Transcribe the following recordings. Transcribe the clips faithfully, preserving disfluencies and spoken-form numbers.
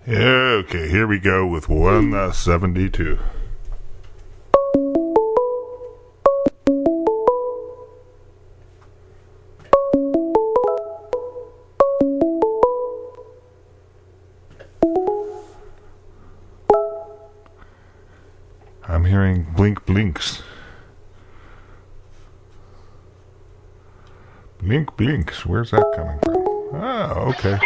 Okay, here we go with one uh, seventy-two. I'm hearing blink blinks. Blink blinks. Where's that coming from? Oh, okay.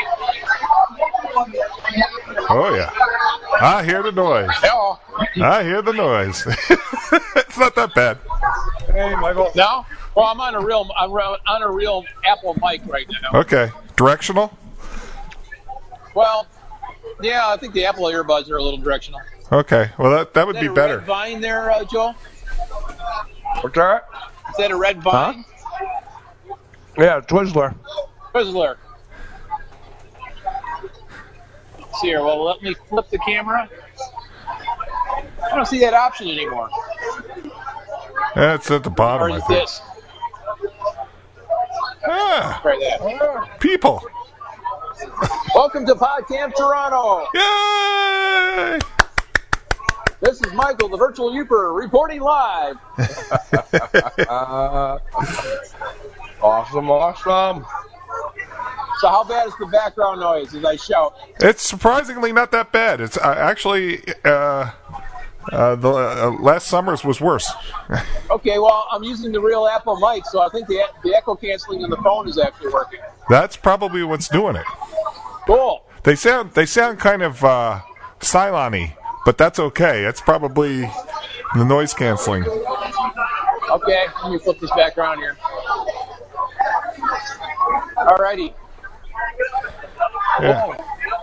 Oh, yeah. I hear the noise. Hello. I hear the noise. It's not that bad. Hey, Michael. No? Well, I'm on a real, I'm on a real Apple mic right now. Okay. Directional? Well, yeah, I think the Apple earbuds are a little directional. Okay. Well, that that would Is that be a better. Red vine there, uh, Joel? What's that? Is that a red vine? Huh? Yeah, Twizzler. Twizzler. Let's see here. Well, let me flip the camera. I don't see that option anymore. That's at the bottom, Or I is think. this? Ah, Right there. people. Welcome to PodCamp Toronto. Yay! This is Michael, the virtual Youper, reporting live. uh, awesome, awesome. So how bad is the background noise as I shout? It's surprisingly not that bad. It's uh, actually uh, uh, the uh, last summer's was worse. Okay, well, I'm using the real Apple mic, so I think the the echo canceling on the phone is actually working. That's probably what's doing it. Cool. They sound they sound kind of uh, Cylon-y, but that's okay. It's probably the noise canceling. Okay, let me flip this back around here. Alrighty. Yeah.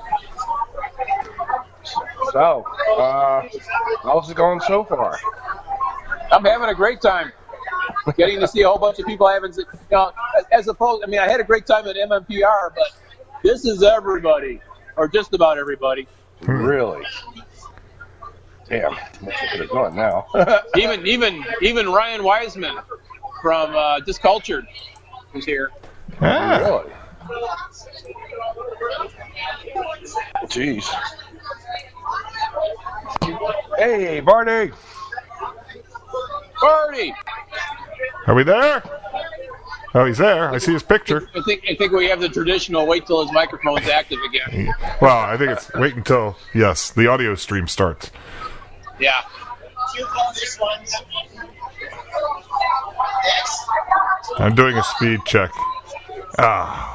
So, uh, how's it going so far? I'm having a great time. Getting to see a whole bunch of people I haven't seen. You know, as opposed, I mean, I had a great time at M M P R, but this is everybody, or just about everybody. Really? Damn, what's it gonna going now? even, even, even Ryan Wiseman from uh, Discultured is here. Ah. Really? Jeez. Hey, Barney. Barney. Are we there? Oh, he's there. I see his picture. I think I think we have the traditional wait till his microphone's active again. Well, I think it's wait until, yes, the audio stream starts. Yeah. I'm doing a speed check. Ah.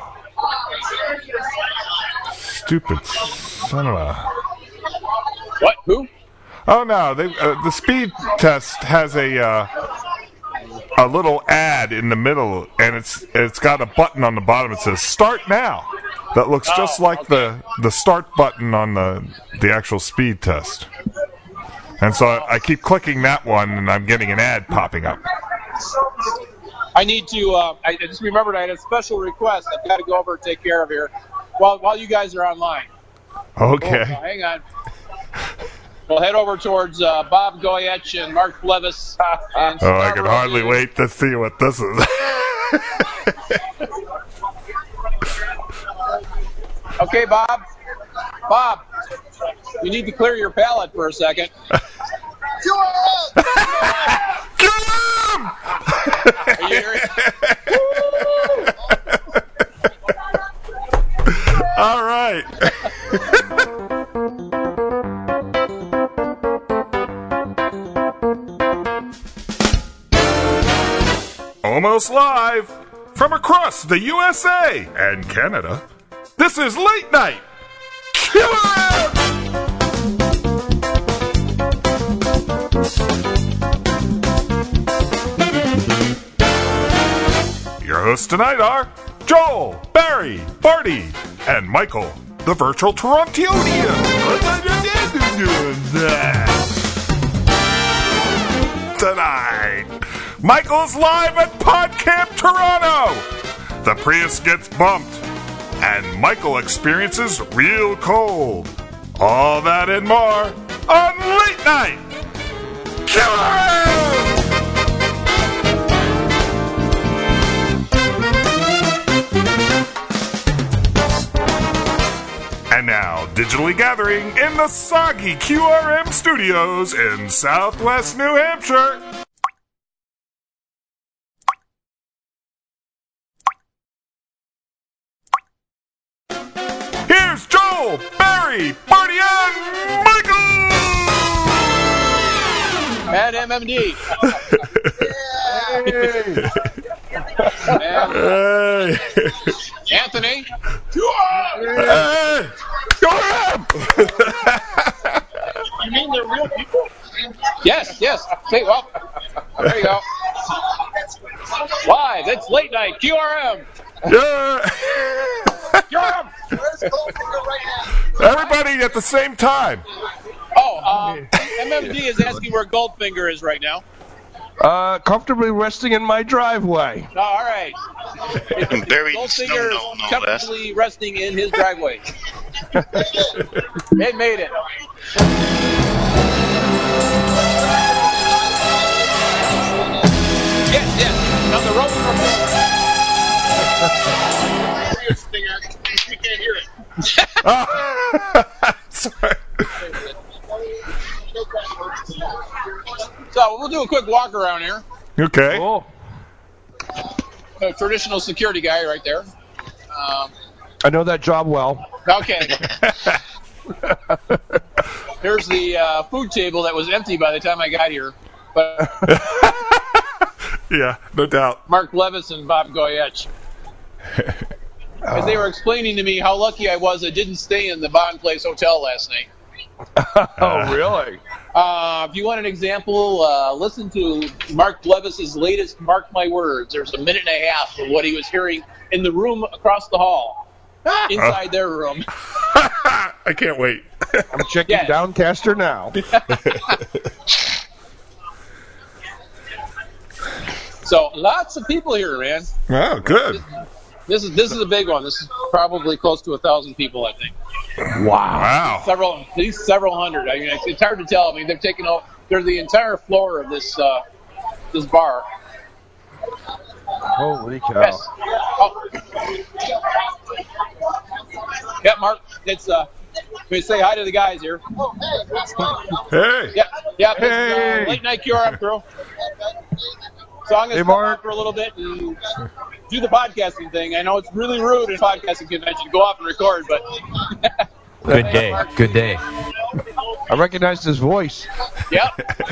Stupid son of a... What? Who? Oh, no. They, uh, the speed test has a... Uh, a little ad in the middle, and it's it's got a button on the bottom that says "Start Now." That looks Oh, just like okay. the the start button on the the actual speed test. And so I, I keep clicking that one, and I'm getting an ad popping up. I need to. Uh, I just remembered I had a special request. I've got to go over and take care of here while while you guys are online. Okay. Oh, hang on. We'll head over towards uh, Bob Goyetch and Mark Levis. And Oh, I can Scarborough hardly News. wait to see what this is. Okay, Bob. Bob, you need to clear your palate for a second. Kill him! Are you hearing? All right. Almost live from across the U S A and Canada, this is Late Night Killer! Your hosts tonight are Joel, Barry, Barty, and Michael, the virtual Torontonian. Tonight, Michael's live at PodCamp Toronto. The Prius gets bumped, and Michael experiences real cold. All that and more on Late Night Killer! And now, digitally gathering in the soggy Q R M studios in Southwest New Hampshire. Here's Joel, Barry, Marty, and Michael! And M M D. Hey. And Hey! Anthony. Hey! You mean they're real people? Yes, yes. Say, well, there you go. Live, it's late night, Q R M. Yeah! Q R M. Everybody at the same time. Oh, um, M M D is asking where Goldfinger is right now. Uh, comfortably resting in my driveway. Oh, all right. Buried in snow, Goldfinger no, is no less. comfortably resting in his driveway. They made it. Yes, yes. Now the road from you can't hear it. Oh. Sorry. So we'll do a quick walk around here. Okay. Oh, A traditional security guy right there. Um, I know that job well. okay. Here's the uh, food table that was empty by the time I got here. But Yeah, no doubt. Mark Levis and Bob Goyetch. As they were explaining to me how lucky I was I didn't stay in the Bond Place Hotel last night. Oh, really? Uh, if you want an example, uh, listen to Mark Levis's latest Mark My Words. There's a minute and a half of what he was hearing in the room across the hall, inside their room. I can't wait. I'm checking Yes. Downcaster now. So lots of people here, man. Oh, good. This is this is a big one. This is probably close to a thousand people, I think. Wow. Wow. Several, at least several hundred. I mean, it's, it's hard to tell. I mean, they're taking out. They're the entire floor of this uh, this bar. Holy cow. Yes. Oh. Yeah, Mark. It's uh. We say hi to the guys here. Hey. Yeah, yeah. This Hey. is uh, late night Q R M crew. So I'm going to Hey, step Mark. out for a little bit and do the podcasting thing. I know it's really rude in podcasting convention to go off and record, but Good day. Good day. I recognized his voice. yeah.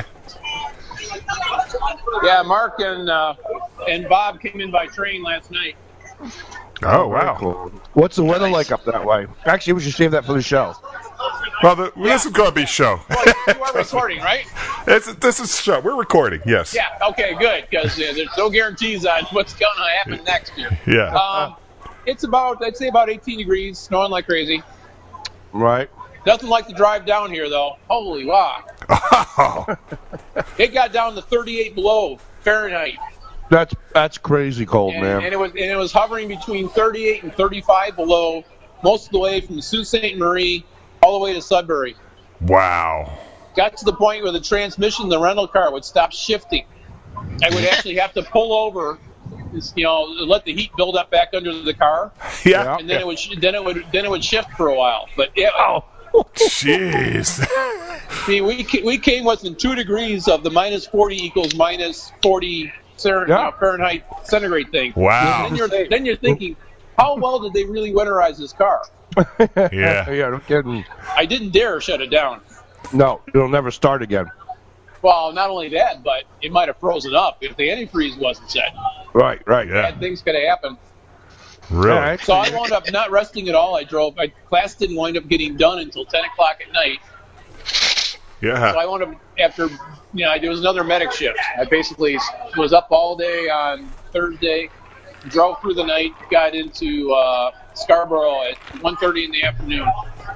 Yeah, Mark and uh, and Bob came in by train last night. Oh, wow. Cool. What's the weather like up that way? Actually, we should save that for the show. Well, the, this is going to be show. Well, you are recording, right? It's, this is show. We're recording, yes. Yeah. Okay. Good. Because uh, there's no guarantees on what's going to happen next here. Yeah. Um, it's about I'd say about eighteen degrees, snowing like crazy. Right. Nothing like the drive down here, though. Holy wow! Oh. It got down to thirty-eight below Fahrenheit, That's that's crazy cold, and, man. and it was and it was hovering between thirty-eight and thirty-five below most of the way from Sault Ste. Marie all the way to Sudbury. Wow. Got to the point where the transmission, the rental car, would stop shifting. I would actually have to pull over, you know, let the heat build up back under the car, Yeah. and then it would then it would then it would shift for a while. But it, oh. Jeez. I mean, we ca- we came within two degrees of the minus forty equals minus forty Fahrenheit, Yeah. uh, Fahrenheit centigrade thing. Wow. Then you're then you're thinking, how well did they really winterize this car? Yeah. Yeah, no kidding. I didn't dare shut it down. No, it'll never start again. Well, not only that, but it might have frozen up if the antifreeze wasn't set. Right, right. Yeah. Bad things could have happened. Really? Yeah, So I wound up not resting at all. I drove. My class didn't wind up getting done until ten o'clock at night. So Yeah. I wound up after, you know, there was another medic shift. I basically was up all day on Thursday, drove through the night, got into uh, Scarborough at one thirty in the afternoon.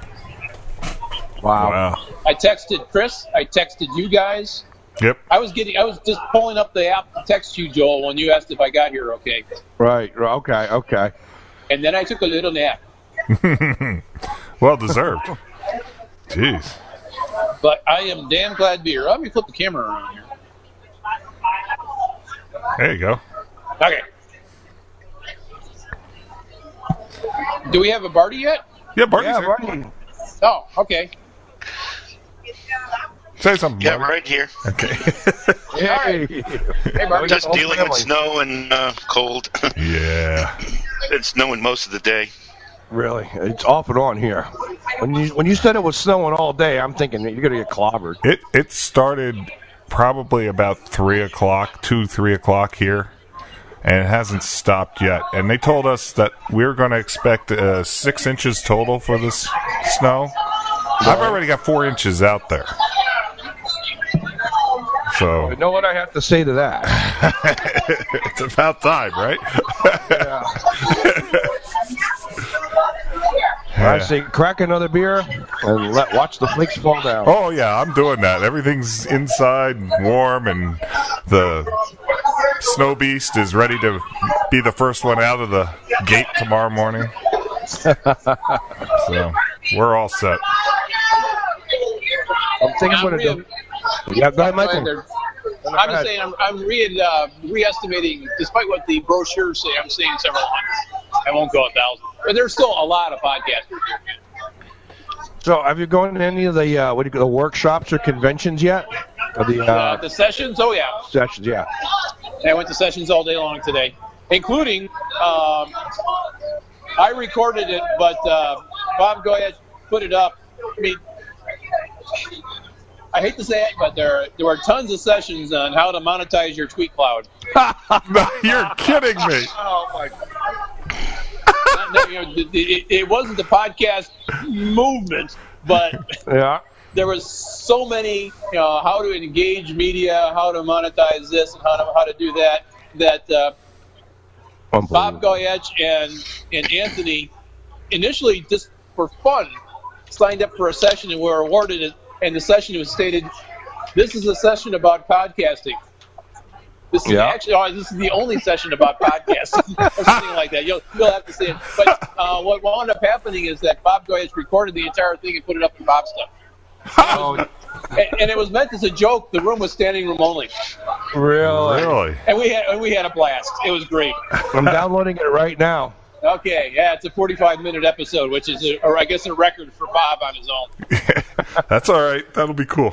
Wow. Wow. I texted Chris. I texted you guys. Yep. I was getting. I was just pulling up the app to text you, Joel, when you asked if I got here okay. Right, right. Okay, okay. And then I took a little nap. Well deserved. Jeez. But I am damn glad to be here. Let me flip the camera around here. There you go. Okay. Do we have a Barty yet? Yeah, Barney's Yeah, here. Barney. Oh, okay. Say something, Yeah, Barney. right here. Okay. Hey. Hey, Barney. Just whole dealing family. with snow and uh, cold. Yeah. It's snowing most of the day. Really, it's off and on here. When you when you said it was snowing all day, I'm thinking that you're gonna get clobbered. It it started probably about three o'clock, two three o'clock here, and it hasn't stopped yet. And they told us that we're going to expect uh, six inches total for this snow. I've already got four inches out there. So You know what I have to say to that? it's about time, right? Yeah. Yeah. I say, crack another beer and let watch the flakes fall down. Oh yeah, I'm doing that. Everything's inside and warm, and the snow beast is ready to be the first one out of the gate tomorrow morning. So we're all set. I'm thinking what to do. Yeah, go ahead, Michael. They're- I'm just saying, I'm, I'm re- uh, re-estimating, despite what the brochures say, I'm saying several hundred. I won't go a thousand. But there's still a lot of podcasters. So, have you gone to any of the uh, what do you call the workshops or conventions yet? Or the uh, Uh, the sessions, oh yeah. sessions, yeah. I went to sessions all day long today, including, um, I recorded it, but uh, Bob, go ahead, put it up. I mean, I hate to say it, but there there were tons of sessions on how to monetize your tweet cloud. No, you're kidding me. Oh my! You know, it, it, it wasn't the podcast movement, but Yeah. there was so many, you know, how to engage media, how to monetize this, and how to how to do that. That uh, Bob Goyetch and and Anthony initially just for fun signed up for a session and were awarded it. And the session was stated, "This is a session about podcasting." This is Yeah. actually, oh, this is the only session about podcasting, or something like that. You'll you'll have to see it. But uh, what wound up happening is that Bob Goyetch recorded the entire thing and put it up in Bob stuff. Oh, And, and it was meant as a joke. The room was standing room only, really? Really? and we had and we had a blast. It was great. I'm downloading it right now. Okay, yeah, it's a forty-five minute episode, which is, a, or I guess, a record for Bob on his own. That's all right. That'll be cool.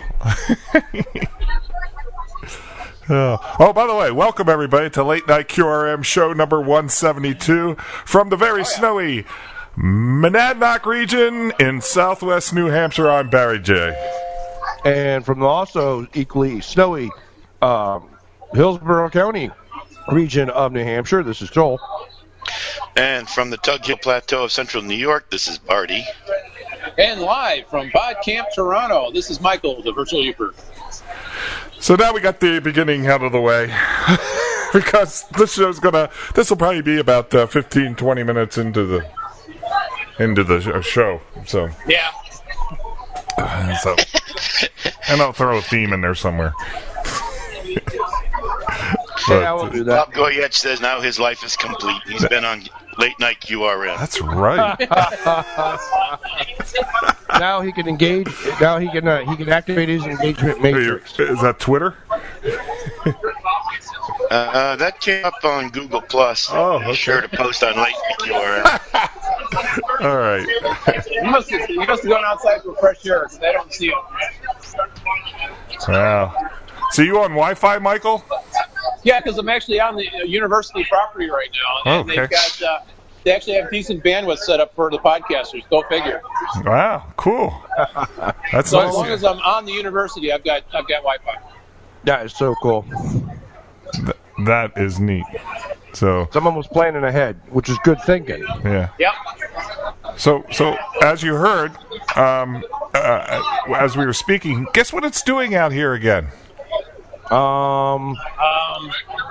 Uh, oh, by the way, welcome everybody to Late Night Q R M show number one seventy-two from the very snowy Monadnock region in southwest New Hampshire. I'm Barry J. And from the also equally snowy um, Hillsborough County region of New Hampshire, this is Joel. And from the Tug Hill Plateau of Central New York, this is Barty. And live from Pod Camp Toronto, this is Michael, the virtual Uper. So now we got the beginning out of the way because this show's gonna. This will probably be about uh, fifteen, twenty minutes into the into the sh- show. So Yeah. uh, so, and I'll throw a theme in there somewhere. But, Yeah, we'll do that. Bob Goyetch says now his life is complete. He's been on Late Night Q R M. that's right. Now he can engage. Now he can uh, he can activate his engagement Are you- matrix. is that Twitter? Uh, uh, that came up on Google Plus. Oh, Be okay. sure to post on Late Night Q R M. All right. You must have, you must have gone outside for fresh air because I don't see it. Wow. So you on Wi-Fi, Michael? Yeah, because I'm actually on the uh, university property right now. And Okay. they've got, uh, they actually have decent bandwidth set up for the podcasters. Go figure. Wow, cool. That's So nice. as long as I'm on the university, I've got I've got Wi-Fi. That is so cool. Th- that is neat. So Someone was planning ahead, which is good thinking. yeah. Yep. So so as you heard, um, uh, as we were speaking, guess what it's doing out here again? Um, Um,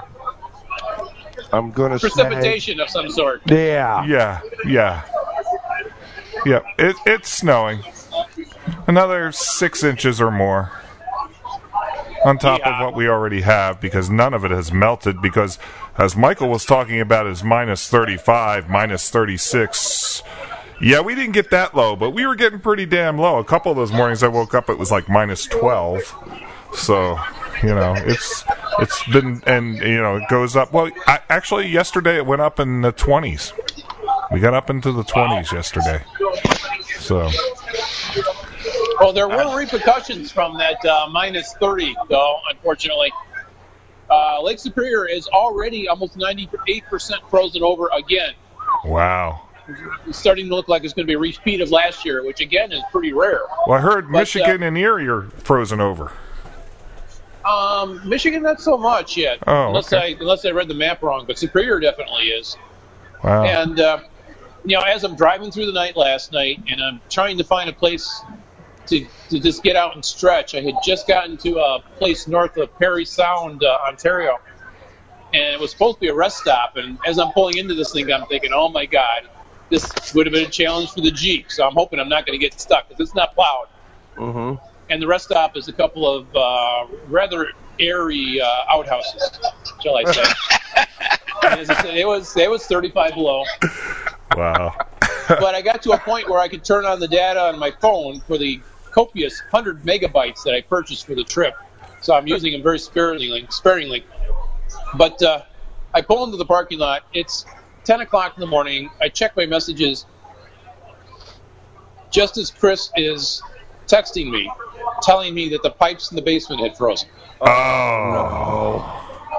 I'm gonna precipitation of some sort. say, yeah. Yeah, yeah, yeah. It, it's snowing. Another six inches or more on top Yeah. of what we already have, because none of it has melted. Because as Michael was talking about, is minus thirty-five, minus thirty-six. Yeah, we didn't get that low, but we were getting pretty damn low. A couple of those mornings I woke up, it was like minus twelve. So, you know, it's it's been, and you know, it goes up. Well, I, actually, yesterday it went up in the twenties. We got up into the twenties yesterday. So. Well, there were repercussions from that uh, minus thirty, though, unfortunately. Uh, Lake Superior is already almost ninety-eight percent frozen over again. Wow. It's starting to look like it's going to be a repeat of last year, which, again, is pretty rare. Well, I heard but, Michigan uh, and Erie are frozen over. Um, Michigan, not so much yet, oh, unless okay. I unless I read the map wrong, but Superior definitely is. Wow. And, uh, you know, as I'm driving through the night last night, and I'm trying to find a place to, to just get out and stretch, I had just gotten to a place north of Parry Sound, uh, Ontario, and it was supposed to be a rest stop. And as I'm pulling into this thing, I'm thinking, oh, my God, this would have been a challenge for the Jeep. So I'm hoping I'm not going to get stuck because it's not plowed. Mm-hmm. And the rest stop is a couple of uh, rather airy uh, outhouses, shall I say. And as I said, it was, it was thirty-five below. Wow. But I got to a point where I could turn on the data on my phone for the copious one hundred megabytes that I purchased for the trip. So I'm using them very sparingly. sparingly. But uh, I pull into the parking lot. It's ten o'clock in the morning. I check my messages just as Chris is texting me, telling me that the pipes in the basement had frozen. Oh.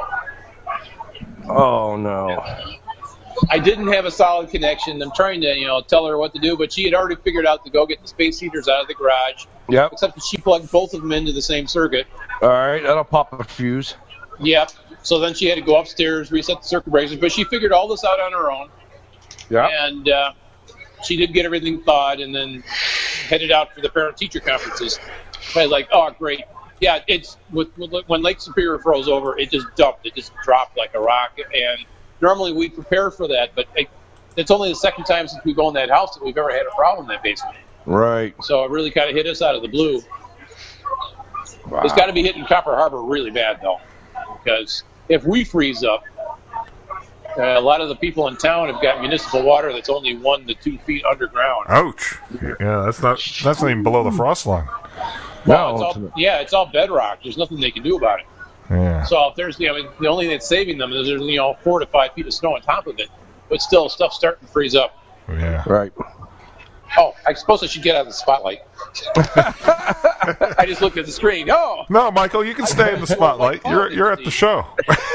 Oh, no. I didn't have a solid connection. I'm trying to, you know, tell her what to do, but she had already figured out to go get the space heaters out of the garage. Yep. Except that she plugged both of them into the same circuit. All right, that'll pop a fuse. Yep. So then she had to go upstairs, reset the circuit breakers, but she figured all this out on her own. Yeah. And uh, she did get everything thawed and then headed out for the parent-teacher conferences. I was like, oh, great. Yeah, it's with, with, when Lake Superior froze over, it just dumped. It just dropped like a rock. And normally we prepare for that, but it, it's only the second time since we've owned that house that we've ever had a problem in that basement. Right. So it really kind of hit us out of the blue. Wow. It's got to be hitting Copper Harbor really bad, though, because if we freeze up, uh, a lot of the people in town have got municipal water that's only one to two feet underground. Ouch. Yeah, that's not that's not even below the frost line. Well, No, it's all, yeah, it's all bedrock. There's nothing they can do about it. Yeah. So if there's, I mean, the only thing that's saving them is there's, you know, four to five feet of snow on top of it, but still, stuff's starting to freeze up. Yeah. Right. Oh, I suppose I should get out of the spotlight. I just looked at the screen. Oh. No, Michael, you can stay in the spotlight. You're you're at the show.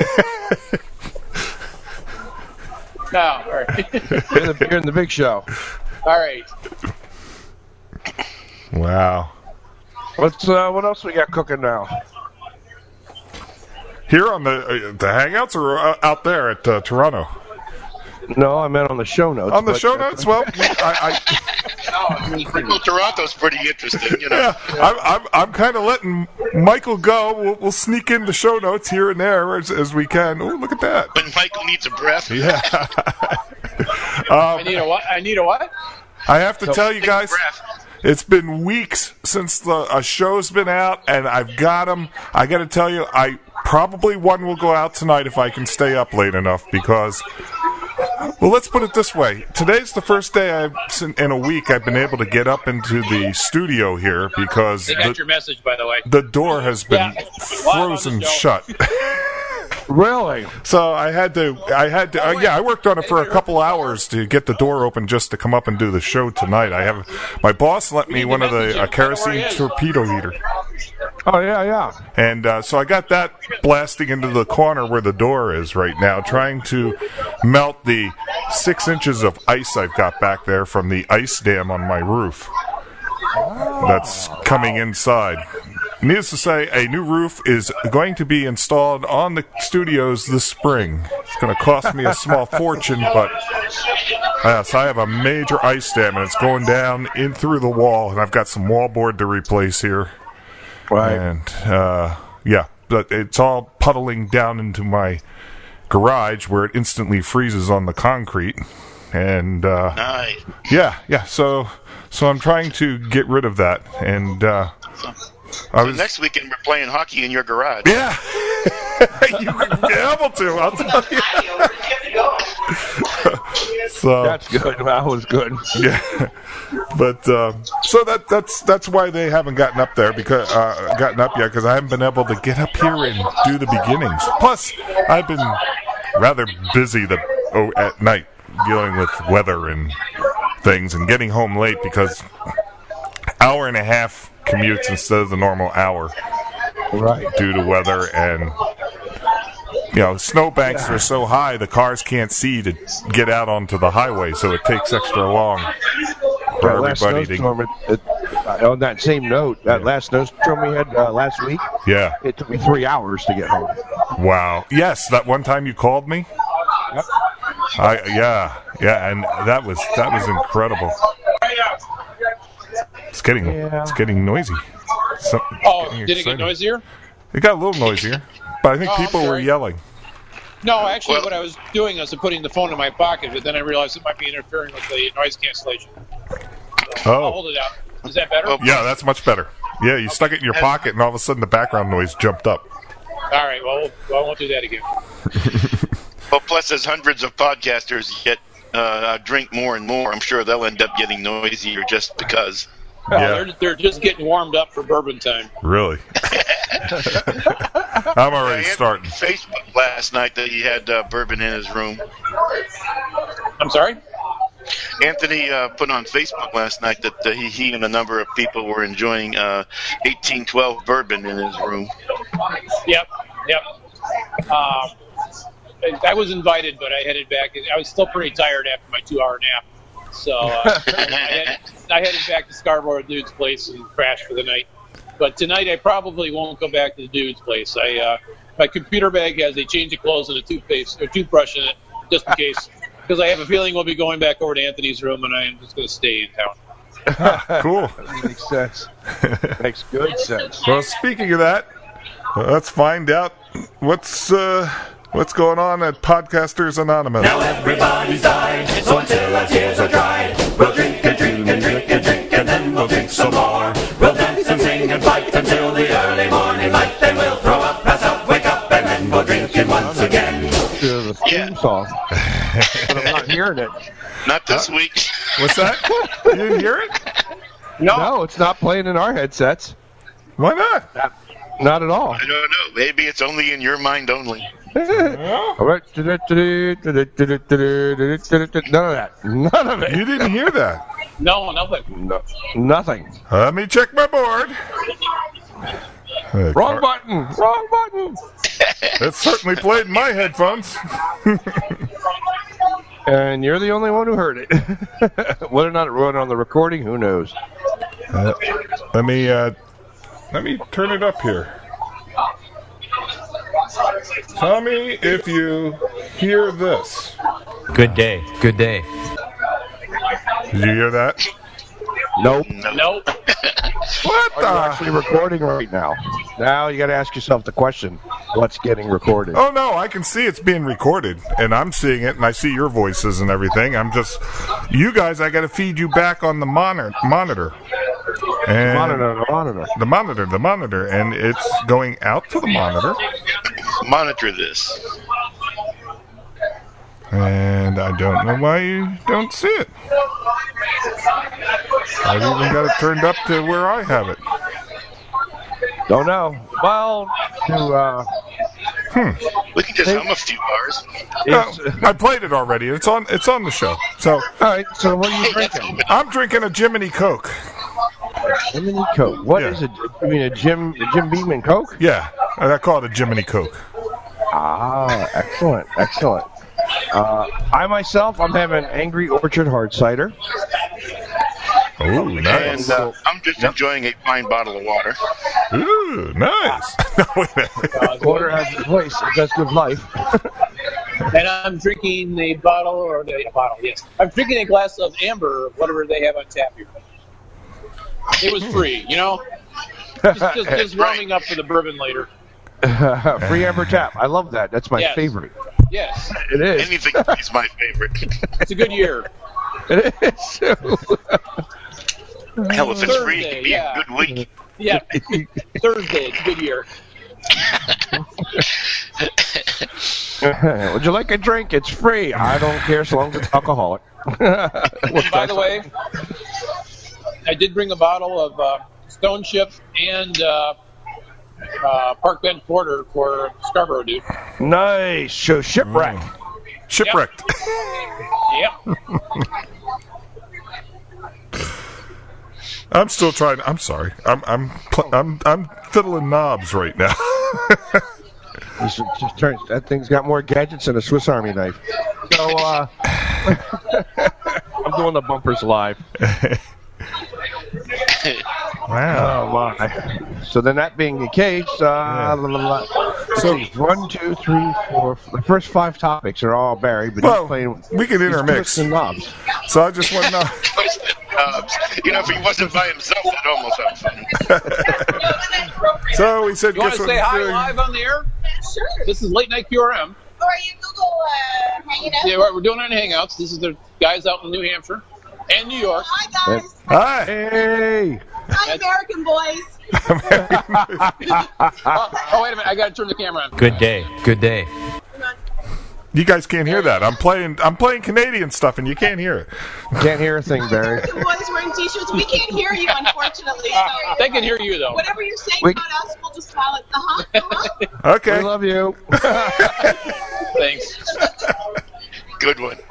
No, all right. You're, the, you're in the big show. All right. Wow. What's uh, what else we got cooking now? Here on the uh, the Hangouts or uh, out there at uh, Toronto? No, I meant on the show notes. On the but- show notes? Well, I, I Well, Toronto's pretty interesting, you know. yeah, I'm I'm, I'm kind of letting Michael go. We'll, we'll sneak in the show notes here and there as, as we can. Oh, look at that. When Michael needs a breath, Yeah. I need a what? I need a what? I have to tell you take a guys, breath. it's been weeks since the a show's been out, and I've got them. I got to tell you, I probably one will go out tonight if I can stay up late enough because. Well, let's put it this way. Today's the first day I've in a week I've been able to get up into the studio here because They got the, your message, by the way. the door has been Yeah. frozen shut. Really? So I had to, I had to, uh, yeah, I worked on it for a couple hours to get the door open just to come up and do the show tonight. I have, my boss lent me one of the uh, kerosene torpedo heater. Oh, yeah, yeah. And uh, so I got that blasting into the corner where the door is right now, trying to melt the six inches of ice I've got back there from the ice dam on my roof that's coming inside. Needless to say, a new roof is going to be installed on the studios this spring. It's going to cost me a small fortune, but yes, I have a major ice dam, and it's going down in through the wall, and I've got some wallboard to replace here. Right. And, uh, yeah, but it's all puddling down into my garage where it instantly freezes on the concrete. And, uh, Nice. yeah, yeah, so so I'm trying to get rid of that. And, uh, I was, Next weekend we're playing hockey in your garage. yeah, you would be able to, I'll tell you. So, That's good. That was good. yeah, but um, so that that's that's why they haven't gotten up there because uh, gotten up yet because I haven't been able to get up here and do the beginnings. Plus, I've been rather busy the oh, at night dealing with weather and things and getting home late because hour and a half commutes instead of the normal hour. Right. Due to weather and, you know, snowbanks are so high the cars can't see to get out onto the highway, so it takes extra long for That last everybody to. snowstorm, it, it, on that same note, that Yeah. last snowstorm we had uh, last week, Yeah. it took me three hours to get home. Wow. Yes, that one time you called me. Yep. I yeah yeah, and that was that was incredible. It's getting Yeah. it's getting noisy. So, Oh, getting did it get excited. noisier? It got a little noisier, but I think Oh, I'm people were sorry. yelling. No, actually, Well- what I was doing was putting the phone in my pocket, but then I realized it might be interfering with the noise cancellation. I'll Oh, hold it out. Is that better? Well, yeah, that's much better. Yeah, you stuck it in your pocket, and all of a sudden the background noise jumped up. All right, well, I won't do that again. Well, plus as hundreds of podcasters get uh, drink more and more, I'm sure they'll end up getting noisier just because. Oh, Yeah, they're, they're just getting warmed up for bourbon time. really. I'm already I had starting. on Facebook last night that he had uh, bourbon in his room. I'm sorry? Anthony uh, put on Facebook last night that uh, he, he and a number of people were enjoying uh, eighteen twelve bourbon in his room. Yep, yep. Um, I- I was invited, but I headed back. I was still pretty tired after my two-hour nap. So uh, I, headed, I headed back to Scarborough Dude's place and crashed for the night. But tonight I probably won't go back to the Dude's place. I uh, my computer bag has a change of clothes and a toothpaste or toothbrush in it, just in case. Because I have a feeling we'll be going back over to Anthony's room, and I am just going to stay in town. Cool. Makes sense. Makes good sense. Well, speaking of that, let's find out what's uh, what's going on at Podcasters Anonymous. Now everybody's died, so until our tears are dried, we'll drink and drink and drink and drink, and then we'll drink some more. We'll dance and sing and fight until the early morning light, then we'll throw up, pass out, wake up, and then we'll drink it once again. To the theme Yeah. song. But I'm not hearing it. Not this week. What's that? You didn't hear it? No, it's not playing in our headsets. Why not? Not at all. I don't know. Maybe it's only in your mind only. All right. None of that. None of it. You didn't hear that. No, nothing. No, nothing. Let me check my board. Uh, Wrong car- button. Wrong button. It certainly played in my headphones. And you're the only one who heard it. Whether or not it wrote on the recording, who knows? Uh, let me uh, let me turn it up here. Tell me if you hear this. Good day. Good day. Did you hear that? Nope. Nope. What Are you the? actually recording right now? Now you got to ask yourself the question: what's getting recorded? Oh no, I can see it's being recorded, and I'm seeing it, and I see your voices and everything. I'm just, you guys, I got to feed you back on the monitor, monitor, and Monitor, monitor. the monitor, the monitor, and it's going out to the monitor, Monitor this. and I don't know why you don't see it. I've even got it turned up to where I have it. Don't know. Well, to uh, We can just hum a few bars. No, it's, I played it already. It's on. It's on the show. So all right. So what are you Hey, let's drinking? open it. I'm drinking a Jiminy Coke. Jiminy Coke. What Yeah. is it? You mean a Jim a Jim Beam Coke? Yeah, I call it a Jiminy Coke. Ah, excellent, excellent. Uh, I myself, I'm having Angry Orchard hard cider. Ooh, nice. And uh, I'm just enjoying a fine bottle of water. Ooh, nice. No, wait a minute. Water has its place. It does give life. And I'm drinking a bottle, or the, a bottle, yes. I'm drinking a glass of amber, whatever they have on tap here. It was free, you know? Just, just, just warming up for the bourbon later. Free Amber Tap. I love that. That's my Yes. favorite. Yes, It is. Anything is my favorite. it's a good year. It is. Hell, if it's free, it Thursday, could be yeah. a good week. Yeah, Thursday, it's a good year. Would you like a drink? It's free. I don't care so long as it's alcoholic. By the way, I did bring a bottle of uh, Stone Ship and uh, uh, Park Bend Porter for Scarborough, dude. Nice. So shipwreck. Shipwrecked. Yep. I'm still trying. I'm sorry. I'm I'm pl- I'm I'm fiddling knobs right now. You should just turn, that thing's got more gadgets than a Swiss Army knife. So, uh, I'm doing the bumpers live. Wow. Oh, my. So then that being the case, uh, Yeah. la, la, la. So one, two, three, four. The first five topics are all Barry, but Well, he's playing. we can he's intermix. twisting knobs. So I just want to know. Uh, you know, if he wasn't by himself, that almost sounds funny. So he said, You want guess to what say he's hi doing? live on the air? Sure. This is Late Night Q R M. Or are you Google uh, hanging out? Yeah, we're we're doing it on Hangouts. This is the guys out in New Hampshire and New York. Hi, guys. Hi. Hey! Hi, American boys. Oh, oh, wait a minute. I got to turn the camera on. Good day. Good day. You guys can't hear that. I'm playing. I'm playing Canadian stuff, and you can't hear it. Can't hear a thing, Barry. The boys wearing t-shirts. We can't hear you, unfortunately. So They can hear you, though. whatever you're saying We- about us, we'll just call it uh-huh, uh-huh. Okay. We love you. Thanks. Good one.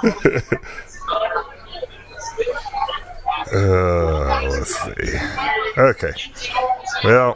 Uh, let's see. Okay. Well,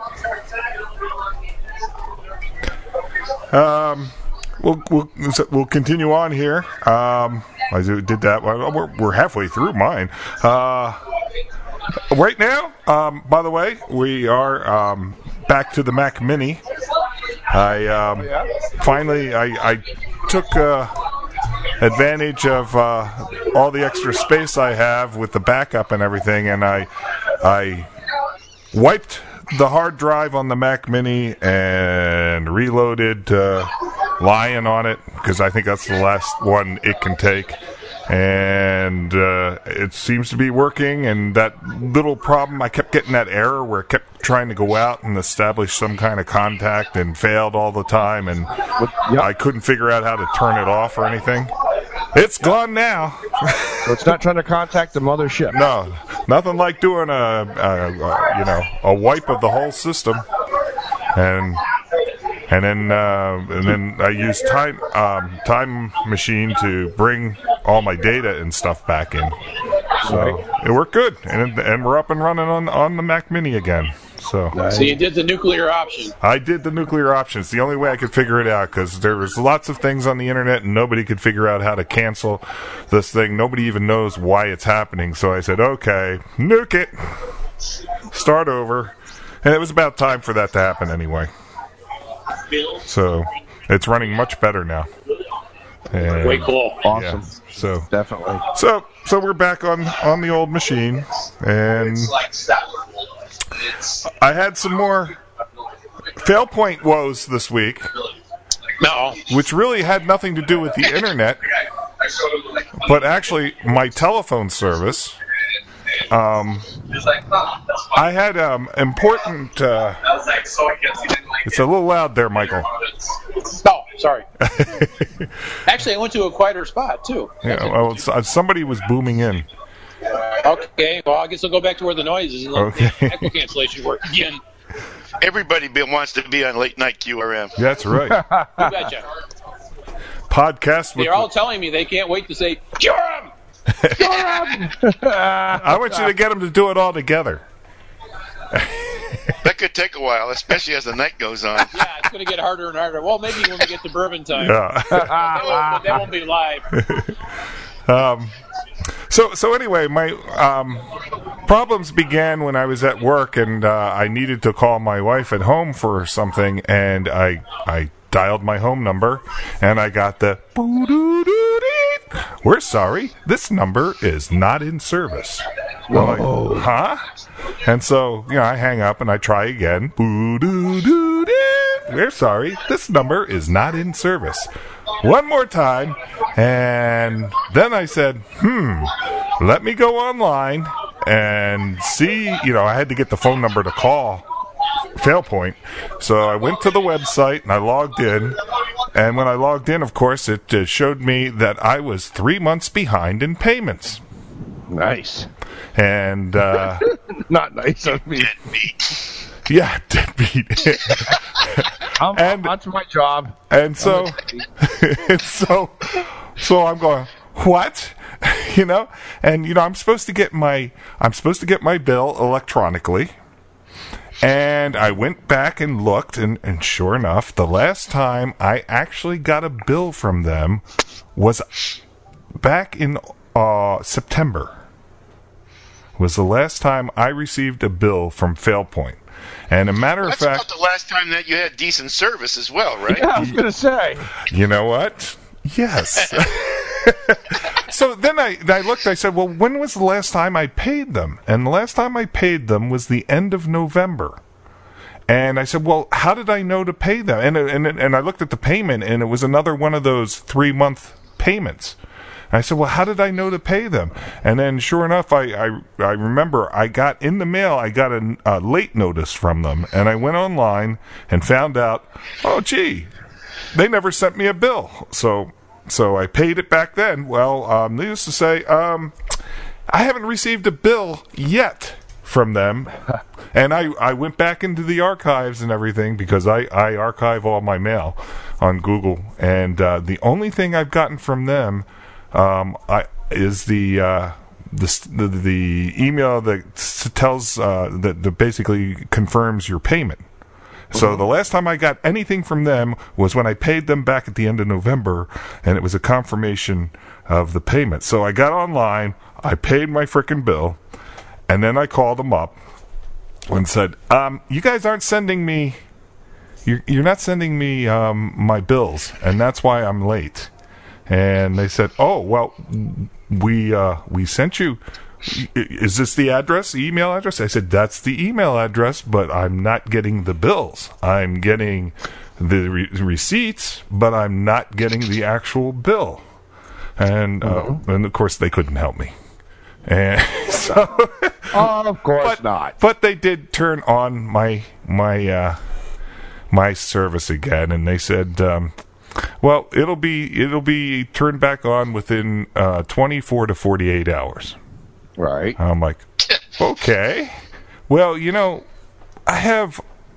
um, we'll we'll we'll continue on here. Um, I did that. Well, we're we're halfway through mine. Uh, right now, um, by the way, we are um back to the Mac Mini. I um finally I I took uh. advantage of uh, all the extra space I have with the backup and everything, and I I wiped the hard drive on the Mac Mini and reloaded uh, Lion on it because I think that's the last one it can take. And uh, it seems to be working, and that little problem, I kept getting that error where it kept trying to go out and establish some kind of contact and failed all the time, and I couldn't figure out how to turn it off or anything. It's gone now. So it's not trying to contact the mothership. No, nothing like doing a, a, a you know a wipe of the whole system, and and then uh, and then I used time um, time machine to bring all my data and stuff back in. So it worked good, and and we're up and running on on the Mac Mini again. So So you did the nuclear option. I did the nuclear option. It's the only way I could figure it out because there was lots of things on the internet and nobody could figure out how to cancel this thing. Nobody even knows why it's happening. So I said, okay, nuke it, start over, and it was about time for that to happen anyway. So it's running much better now. And, Way cool. Awesome. yeah, so Definitely. so so we're back on on the old machine, and I had some more fail point woes this week, No. which really had nothing to do with the internet, but actually my telephone service. Um, I had um, important. Uh, it's a little loud there, Michael. Oh, sorry. Actually, I went to a quieter spot, too. Yeah, well, it's- uh, somebody was booming in. Okay, well, I guess I'll go back to where the noise is and let Okay. the echo cancellation work again. Everybody be, wants to be on Late Night Q R M. That's right. You betcha. Podcast with. They're all telling me they can't wait to say, cure 'em! I want you to get them to do it all together. That could take a while, especially as the night goes on. Yeah, it's going to get harder and harder. Well, maybe when we get to bourbon time. Yeah. That won't, that won't be live. Um, so so anyway, my um, problems began when I was at work and uh, I needed to call my wife at home for something, and I I dialed my home number and I got the boo-doo-doo-dee. We're sorry, this number is not in service. I'm like, huh? And so, you know, I hang up and I try again. Boo-doo-doo-dee. We're sorry, this number is not in service. One more time, and then I said, hmm, let me go online and see, you know, I had to get the phone number to call Failpoint. So I went to the website and I logged in, and when I logged in, of course, it uh, showed me that I was three months behind in payments. Nice. And, uh, Not nice of me. yeah, deadbeat. I'm, And- that's my job. And so, and so, so I'm going, what? you know, and you know I'm supposed to get my I'm supposed to get my bill electronically. And I went back and looked, and, and sure enough, the last time I actually got a bill from them was back in uh, September. Was the last time I received a bill from FailPoint. And a matter That's of fact... That's about the last time that you had decent service as well, right? Yeah, I was going to say. You know what? Yes. So then I, I looked, I said, well, when was the last time I paid them? And the last time I paid them was the end of November. And I said, well, how did I know to pay them? And, and, and I looked at the payment, and it was another one of those three-month payments. And I said, well, how did I know to pay them? And then, sure enough, I, I, I remember I got in the mail, I got a, a late notice from them. And I went online and found out, oh, gee, they never sent me a bill. So... So I paid it back then. Well, um, needless to say, um, I haven't received a bill yet from them. And I, I went back into the archives and everything because I, I archive all my mail on Google. And uh, the only thing I've gotten from them um, I, is the, uh, the, the the email that tells uh, that, that basically confirms your payment. So the last time I got anything from them was when I paid them back at the end of November, and it was a confirmation of the payment. So I got online, I paid my frickin' bill, and then I called them up and said, um, you guys aren't sending me, you're, you're not sending me um, my bills, and that's why I'm late. And they said, oh, well, we uh, we sent you... Is this the address, the email address? I said, that's the email address, but I'm not getting the bills. I'm getting the re- receipts, but I'm not getting the actual bill. And, uh, mm-hmm. and of course, they couldn't help me. And so, oh, of course but, not. But they did turn on my my uh, my service again, and they said, um, well, it'll be it'll be turned back on within uh, twenty-four to forty-eight hours. Right. I'm like, okay. Well, you know, I have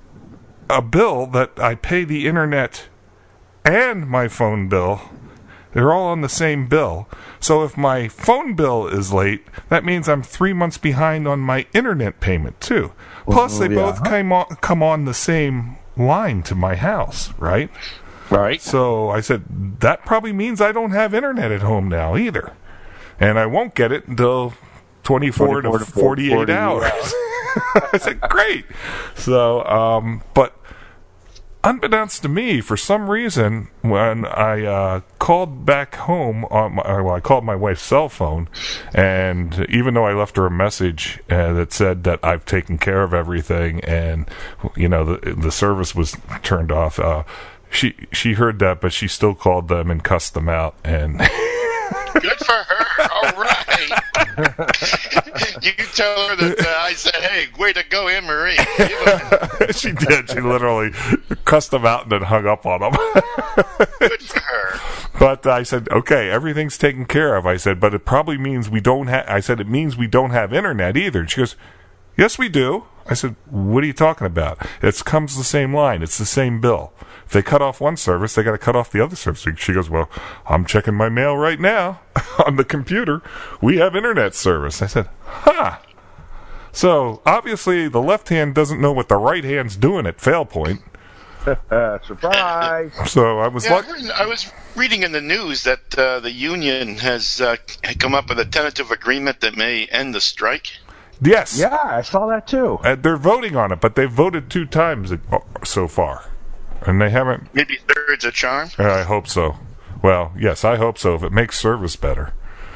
a bill that I pay the internet and my phone bill. They're all on the same bill. So if my phone bill is late, that means I'm three months behind on my internet payment, too. Plus, they well, yeah. both come on, come on the same line to my house, right? Right. So I said, that probably means I don't have internet at home now either. And I won't get it until... twenty-four, twenty-four to forty-eight forty hours. I said, great. So, um, but unbeknownst to me, for some reason, when I uh, called back home, on my, well, I called my wife's cell phone, and even though I left her a message uh, that said that I've taken care of everything, and you know the the service was turned off, uh, she she heard that, but she still called them and cussed them out, and. Good for her. All right. You can tell her that uh, I said, hey, way to go, Anne Marie. She did. She literally cussed them out and then hung up on them. Good for her. But I said, okay, everything's taken care of. I said, but it probably means we don't have, I said, it means we don't have internet either. And she goes, yes, we do. I said, what are you talking about? It comes the same line. It's the same bill. If they cut off one service, they got to cut off the other service. She goes, well, I'm checking my mail right now on the computer. We have internet service. I said, huh. So, obviously, the left hand doesn't know what the right hand's doing at FailPoint. Surprise. So, I was yeah, like... I, heard, I was reading in the news that uh, the union has uh, come up with a tentative agreement that may end the strike. Yes. Yeah, I saw that too. Uh, they're voting on it, but they've voted two times so far. And they haven't... Maybe third's a charm? Uh, I hope so. Well, yes, I hope so, if it makes service better.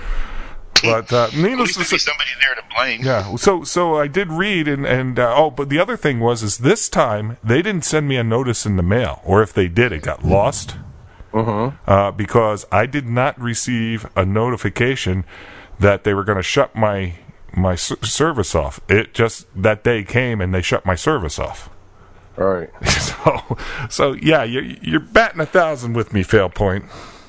But uh, needless to say... somebody there to blame. Yeah, so so I did read, and, and uh, oh, but the other thing was, is this time, they didn't send me a notice in the mail. Or if they did, it got lost. Uh-huh. Uh, because I did not receive a notification that they were going to shut my... my service off. It just that day came and they shut my service off. All right. So, so yeah, you're you're batting a thousand with me, FailPoint.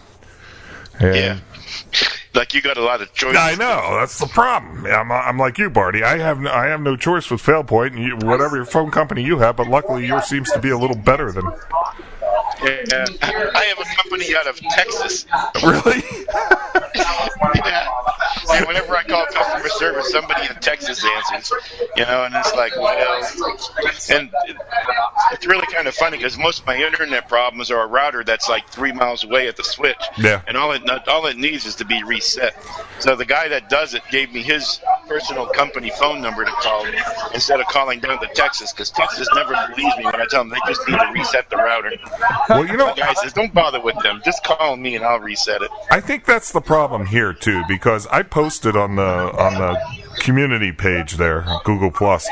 And yeah. Like you got a lot of choices. I know that's the problem. I'm I'm like you, Barty. I have no, I have no choice with FailPoint, and you, whatever your phone company you have. But luckily, yours seems to be a little better than. Yeah, I have a company out of Texas. Really? Yeah. And whenever I call customer service, somebody in Texas answers, you know, and it's like, well, and it, it's really kind of funny because most of my internet problems are a router that's like three miles away at the switch, Yeah. and all it all it needs is to be reset. So the guy that does it gave me his personal company phone number to call instead of calling down to Texas, because Texas never believes me when I tell them they just need to reset the router. Well, you know, The guy says, don't bother with them. Just call me and I'll reset it. I think that's the problem here too, because I posted on the on the community page there, Google Plus,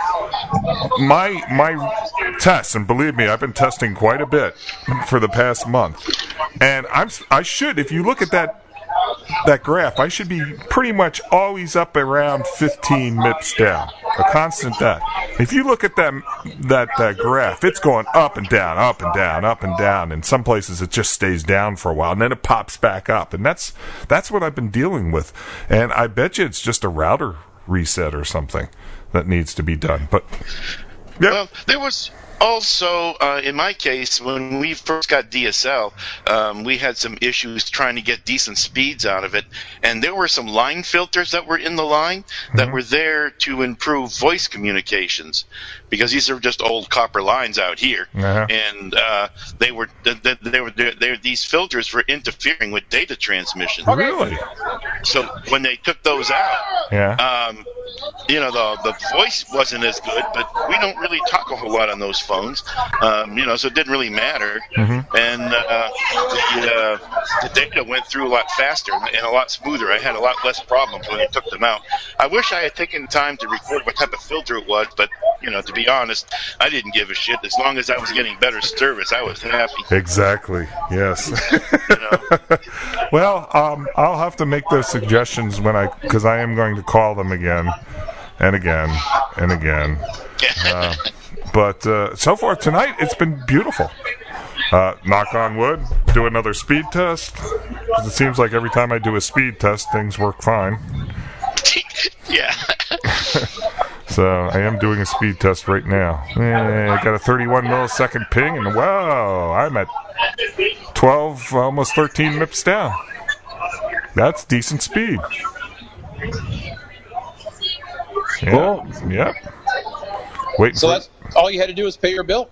my my tests, and believe me, I've been testing quite a bit for the past month, and I'm I should, if you look at that that graph, I should be pretty much always up around fifteen M I P S down, a constant that. If you look at that that that graph, it's going up and down, up and down, up and down. In some places, it just stays down for a while, and then it pops back up, and that's that's what I've been dealing with. And I bet you it's just a router reset or something that needs to be done. But yeah. Well, there was also, uh, in my case, when we first got D S L, um, we had some issues trying to get decent speeds out of it, and there were some line filters that were in the line that Mm-hmm. were there to improve voice communications, because these are just old copper lines out here, Uh-huh. and uh, they were they, they were they, these filters were interfering with data transmission. Really? So when they took those out, Yeah. um, you know, the the voice wasn't as good, but we don't really talk a whole lot on those phones, um, you know, so it didn't really matter. Mm-hmm. And uh, the, uh, the data went through a lot faster and a lot smoother. I had a lot less problems when I took them out. I wish I had taken time to record what type of filter it was, but, you know, to be honest, I didn't give a shit. As long as I was getting better service, I was happy. Exactly. Yes. You know? Well, um, I'll have to make those suggestions when I, because I am going to call them again and again and again. Uh, but uh, so far tonight, it's been beautiful. Uh, knock on wood. Do another speed test. 'Cause it seems like every time I do a speed test, things work fine. Yeah. So I am doing a speed test right now. Eh, I got a thirty-one millisecond ping, and wow, I'm at twelve, almost thirteen M I P S down. That's decent speed. Yeah, Cool. Yep. Waiting So for that's all you had to do is pay your bill.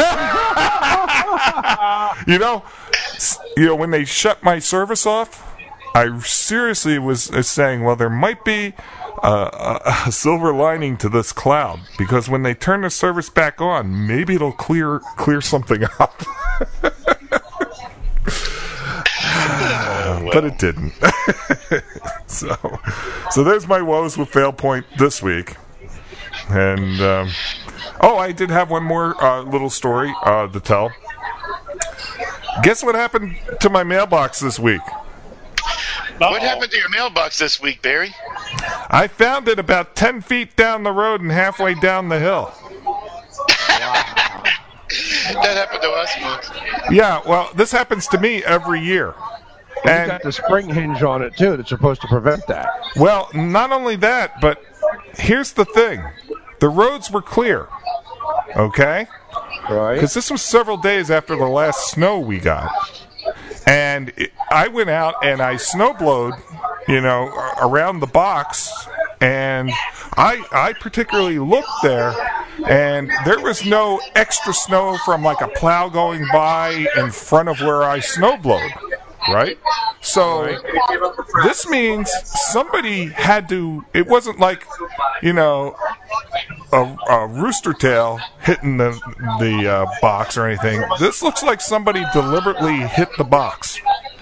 you know, s- you know, when they shut my service off, I seriously was uh, saying, well, there might be uh, a, a silver lining to this cloud, because when they turn the service back on, maybe it'll clear clear something up. But it didn't. so, so there's my woes with FailPoint this week. And um, oh, I did have one more uh, little story uh, to tell. Guess what happened to my mailbox this week? What happened to your mailbox this week, Barry? I found it about ten feet down the road and halfway down the hill. That happened to us once. Yeah, well, this happens to me every year. It's And got the spring hinge on it, too, that's supposed to prevent that. well, not only that, but here's the thing. The roads were clear, okay? Right? Because this was several days after the last snow we got. And it, I went out and I snowblowed, you know, a- around the box. And I I particularly looked there, and there was no extra snow from like a plow going by in front of where I snowblowed, right? So this means somebody had to, it wasn't like, you know, a, a rooster tail hitting the the uh, box or anything. This looks like somebody deliberately hit the box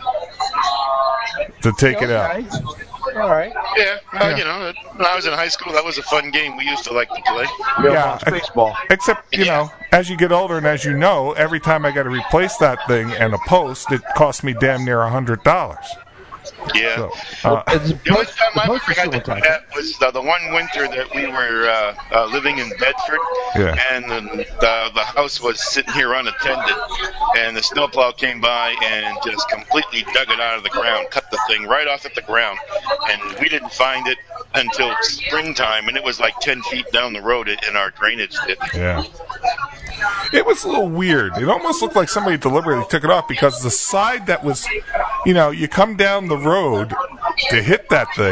to take it out. All right. Yeah, well, Yeah. you know, when I was in high school, that was a fun game we used to like to play. Yeah, Baseball. except, you know, as you get older and as you know, every time I got to replace that thing and a post, it cost me damn near a hundred dollars. Yeah. So, uh, It's The only post, time the I post ever is had still to do attached. that was the, the one winter that we were uh, uh, living in Bedford, Yeah. and the, the the house was sitting here unattended, and the snowplow came by and just completely dug it out of the ground, cut the thing right off at the ground, and we didn't find it until springtime, and it was like ten feet down the road in our drainage ditch. Yeah. It was a little weird. It almost looked like somebody deliberately took it off, because the side that was, you know, you come down the road to hit that thing,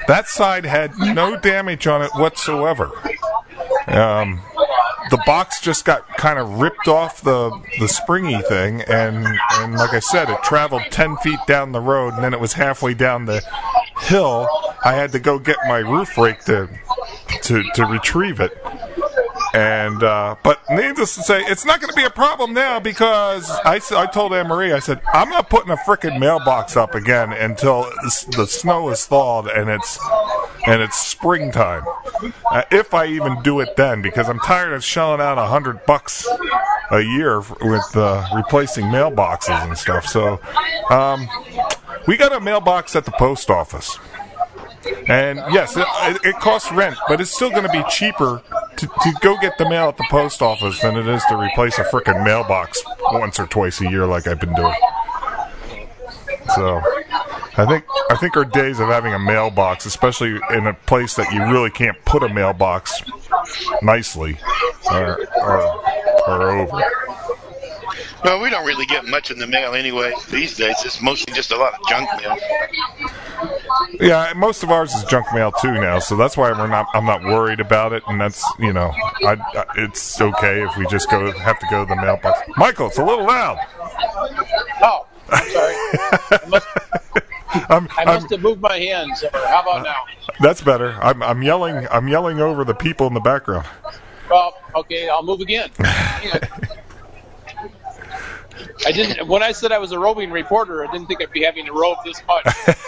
that side had no damage on it whatsoever. Um, the box just got kind of ripped off the the springy thing, and and like I said, it traveled ten feet down the road, and then it was halfway down the hill. I had to go get my roof rake to to to retrieve it. And, uh, but needless to say, it's not going to be a problem now because I, I told Anne Marie, I said, I'm not putting a frickin' mailbox up again until the snow is thawed and it's, and it's springtime. Uh, if I even do it then, because I'm tired of shelling out a hundred bucks a year with, uh, replacing mailboxes and stuff. So, um, we got a mailbox at the post office. And yes, it, it costs rent, but it's still going to be cheaper to, to go get the mail at the post office than it is to replace a frickin' mailbox once or twice a year like I've been doing. So, I think I think our days of having a mailbox, especially in a place that you really can't put a mailbox nicely, are, are, are over. Well, we don't really get much in the mail anyway these days. It's mostly just a lot of junk mail. Yeah, most of ours is junk mail too now, so that's why we're not. I'm not worried about it, and that's you know, I, I, it's okay if we just go have to go to the mailbox. Michael, it's a little loud. Oh, I'm sorry. I must, I'm, I must I'm, have moved my hands. How about now? That's better. I'm, I'm yelling. I'm yelling over the people in the background. Well, okay, I'll move again. I didn't. When I said I was a roving reporter, I didn't think I'd be having to rove this much.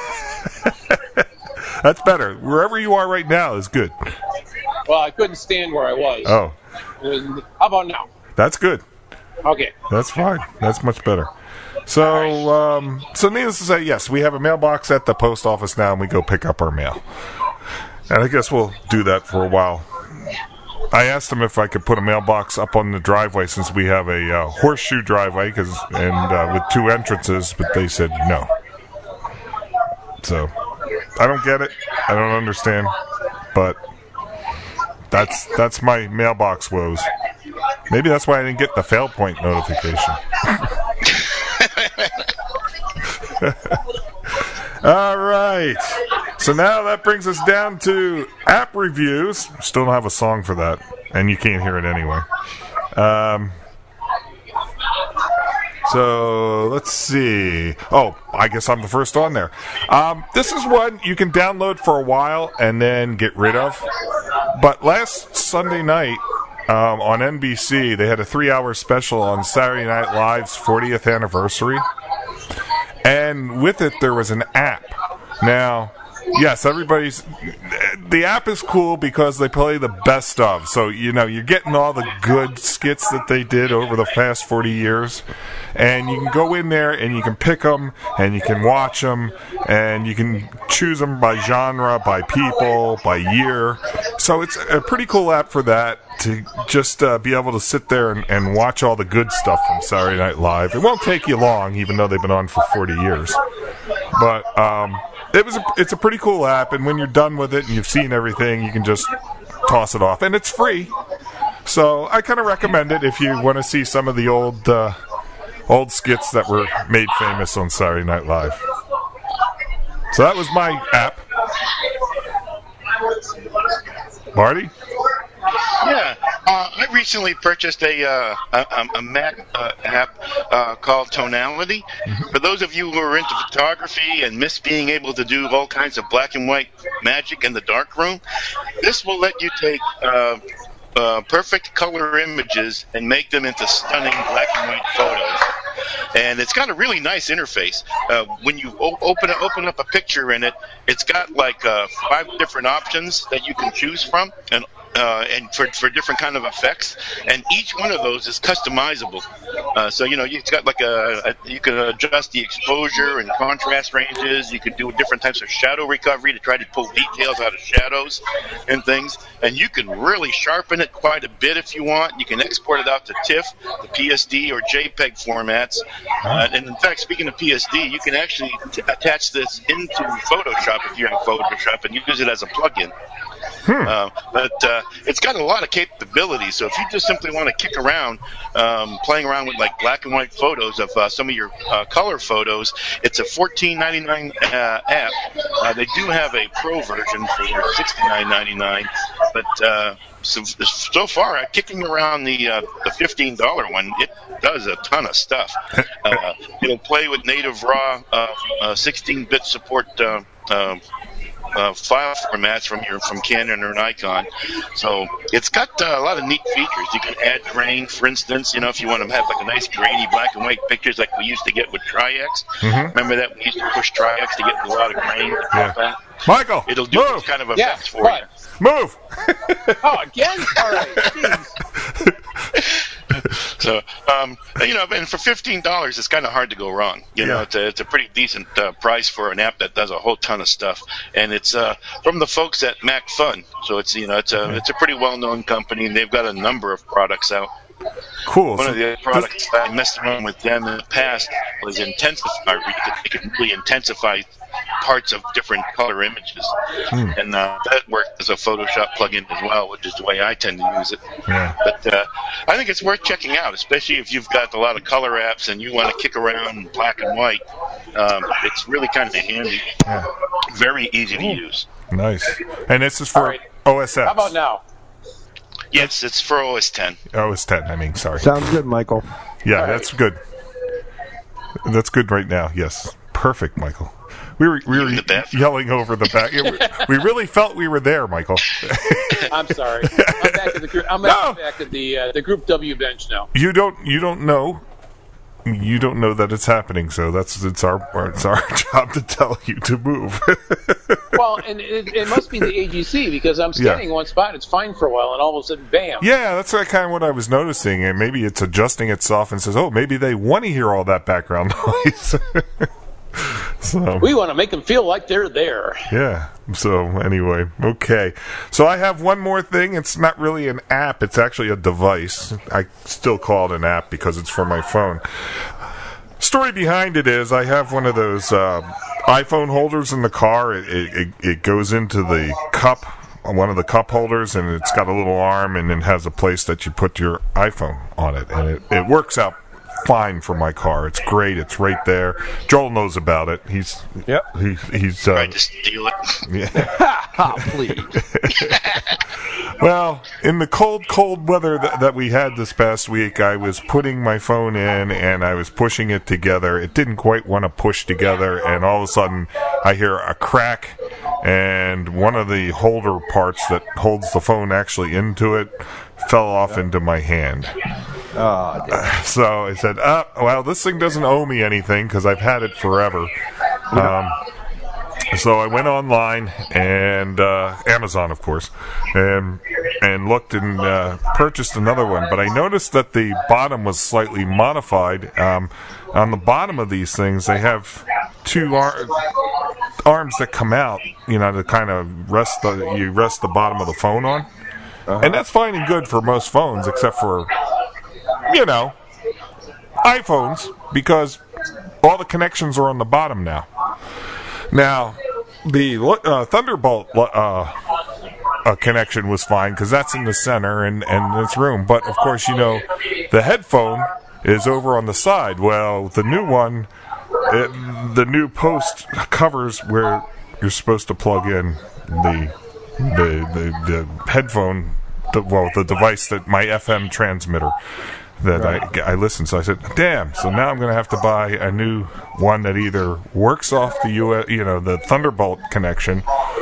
That's better. Wherever you are right now is good. Well, I couldn't stand where I was. Oh. And how about now? That's good. Okay. That's fine. That's much better. So, um, so needless to say, yes, we have a mailbox at the post office now, and we go pick up our mail. And I guess we'll do that for a while. I asked them if I could put a mailbox up on the driveway since we have a uh, horseshoe driveway, cause, and uh, with two entrances, but they said no. So, I don't get it. I don't understand. But that's that's my mailbox woes. Maybe that's why I didn't get the fail point notification. All right. So now that brings us down to app reviews. Still don't have a song for that, and you can't hear it anyway. Um, so let's see. Oh, I guess I'm the first on there. Um, this is one you can download for a while and then get rid of. But last Sunday night um, on N B C, they had a three-hour special on Saturday Night Live's fortieth anniversary. And with it, there was an app. Now, yes, everybody's... The app is cool because they play the best of. So, you know, you're getting all the good skits that they did over the past forty years. And you can go in there and you can pick them and you can watch them and you can choose them by genre, by people, by year. So it's a pretty cool app for that, to just uh, be able to sit there and, and watch all the good stuff from Saturday Night Live. It won't take you long, even though they've been on for forty years. But um, it was a, it's a pretty cool app, and when you're done with it and you've seen everything, you can just toss it off. And it's free. So I kind of recommend it if you want to see some of the old... Uh, Old skits that were made famous on Saturday Night Live. So that was my app. Marty? Yeah, uh, I recently purchased a uh, a, a Mac uh, app uh, called Tonality. Mm-hmm. For those of you who are into photography and miss being able to do all kinds of black and white magic in the darkroom, this will let you take... Uh, Uh, perfect color images and make them into stunning black and white photos. And it's got a really nice interface. Uh, when you o- open open up a picture in it, it's got like uh, five different options that you can choose from, and uh, and for for different kind of effects. And each one of those is customizable. Uh, so you know, it's got like a, a you can adjust the exposure and contrast ranges. You can do different types of shadow recovery to try to pull details out of shadows and things. And you can really sharpen it quite a bit if you want. You can export it out to TIFF, the P S D or JPEG formats. Uh, and in fact, speaking of P S D, you can actually t- attach this into Photoshop if you're in Photoshop and use it as a plugin. Hmm. Uh, but uh, it's got a lot of capabilities. So if you just simply want to kick around, um, playing around with like black and white photos of uh, some of your uh, color photos, it's a fourteen ninety-nine uh, app. Uh, they do have a pro version for sixty-nine ninety-nine, but uh, so, so far, uh, kicking around the uh, the fifteen dollar one, it does a ton of stuff. Uh, it'll play with native raw uh, uh, sixteen-bit support. Uh, uh, Uh, file formats from your from Canon or Nikon, so it's got uh, a lot of neat features. You can add grain, for instance. You know, if you want to have like a nice grainy black and white pictures like we used to get with Tri-X. Mm-hmm. Remember that we used to push Tri-X to get a lot of grain. Yeah. That. Michael, it'll do move. those kind of Yeah, effects for what? you. Move. Oh, again? All right. Jeez. So, um, you know, and for fifteen dollars, it's kind of hard to go wrong. You know, Yeah. it's a, it's a pretty decent uh, price for an app that does a whole ton of stuff, and it's uh, from the folks at Mac Fun. So it's you know, it's a it's a pretty well-known company, and they've got a number of products out. Cool. One So of the other products that I messed around with them in the past was Intensify. Where you could, you could really intensify parts of different color images, Hmm. and uh, that worked as a Photoshop plugin as well, which is the way I tend to use it. Yeah. But uh, I think it's worth checking out, especially if you've got a lot of color apps and you want to kick around in black and white. Um, it's really kind of handy. Yeah. Very easy to use. Nice. And this is for All right. O S X. How about now? Yes, it's for O S ten. O S ten, I mean, sorry. Sounds good, Michael. Yeah, All right. that's good. That's good right now, yes. Perfect, Michael. We were we were In the bathroom. yelling over the back. Yeah, we, we really felt we were there, Michael. I'm sorry. I'm back at the group. I'm No. back at the uh, the Group W bench now. You don't you don't know you don't know that it's happening, so that's it's our it's our job to tell you to move. Well, and it, it must be the A G C because I'm Yeah. standing in one spot. It's fine for a while, and all of a sudden, bam. Yeah, that's like kind of what I was noticing, and maybe it's adjusting itself and says, "Oh, maybe they want to hear all that background noise." So We want to make them feel like they're there. yeah. So anyway, okay. So I have one more thing. It's not really an app. It's actually a device. I still call it an app because it's for my phone. Story behind it is I have one of those uh, iPhone holders in the car. It, it it goes into the cup, one of the cup holders, and it's got a little arm, and it has a place that you put your iPhone on it, and it, it works out fine for my car. It's great. It's right there. Joel knows about it. He's Yep. he, he's uh, Tried to steal it. Ah, please. Well, in the cold, cold weather th- that we had this past week, I was putting my phone in and I was pushing it together. It didn't quite want to push together, and all of a sudden I hear a crack, and one of the holder parts that holds the phone actually into it fell off into my hand. Oh, damn. So I said, uh, well, this thing doesn't owe me anything because I've had it forever. Um, so I went online and uh, Amazon, of course, and and looked and uh, purchased another one. But I noticed that the bottom was slightly modified. Um, on the bottom of these things, they have two ar- arms that come out, you know, to kind of rest the you rest the bottom of the phone on, uh-huh. And that's fine and good for most phones, except for, you know, iPhones, because all the connections are on the bottom now. Now, the uh, Thunderbolt uh, uh, connection was fine because that's in the center and, and it's room. But, of course, you know, the headphone is over on the side. Well, the new one, it, the new post covers where you're supposed to plug in the the the, the headphone, the, well, the device that my F M transmitter that right. I, I listened. So I said, damn, so now I'm going to have to buy a new one that either works off the U S, you know, the Thunderbolt connection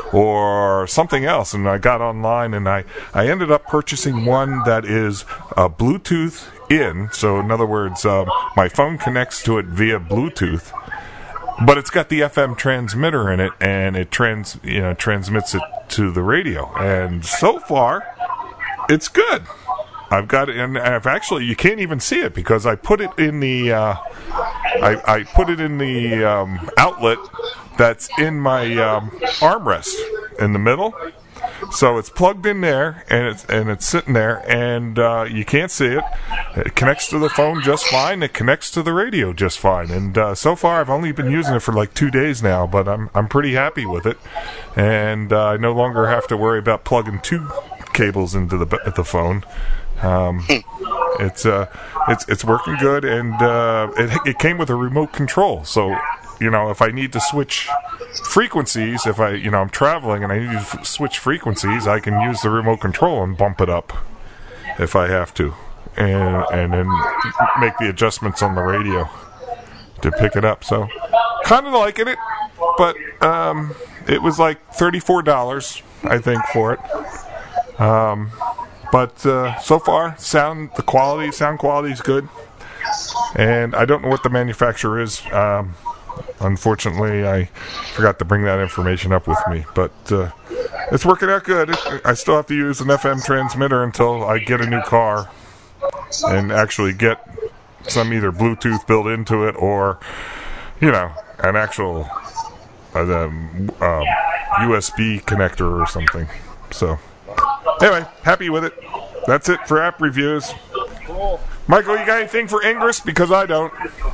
or something else. And I got online and I, I ended up purchasing one that is a Bluetooth in. So in other words, um, my phone connects to it via Bluetooth, but it's got the F M transmitter in it, and it trans, you know, transmits it to the radio. And so far, it's good. I've got it, and I've actually, you can't even see it because I put it in the, uh, I, I put it in the um, outlet that's in my um, armrest in the middle. So it's plugged in there, and it's and it's sitting there, and uh, you can't see it. It connects to the phone just fine. It connects to the radio just fine. And uh, so far, I've only been using it for like two days now, but I'm I'm pretty happy with it. And uh, I no longer have to worry about plugging two cables into the the phone. Um, it's uh, it's it's working good, and uh, it it came with a remote control. So, you know, if I need to switch frequencies, if I you know I'm traveling and I need to f- switch frequencies, I can use the remote control and bump it up if I have to, and and then make the adjustments on the radio to pick it up. So, kind of liking it, but um, it was like thirty-four dollars, I think, for it. Um. But uh, so far, sound the quality, sound quality is good, and I don't know what the manufacturer is. Um, unfortunately, I forgot to bring that information up with me. But uh, it's working out good. I still have to use an F M transmitter until I get a new car and actually get some either Bluetooth built into it or, you know, an actual uh, uh, U S B connector or something. So. Anyway, happy with it. That's it for app reviews. Michael, you got anything for Ingress? Because I don't.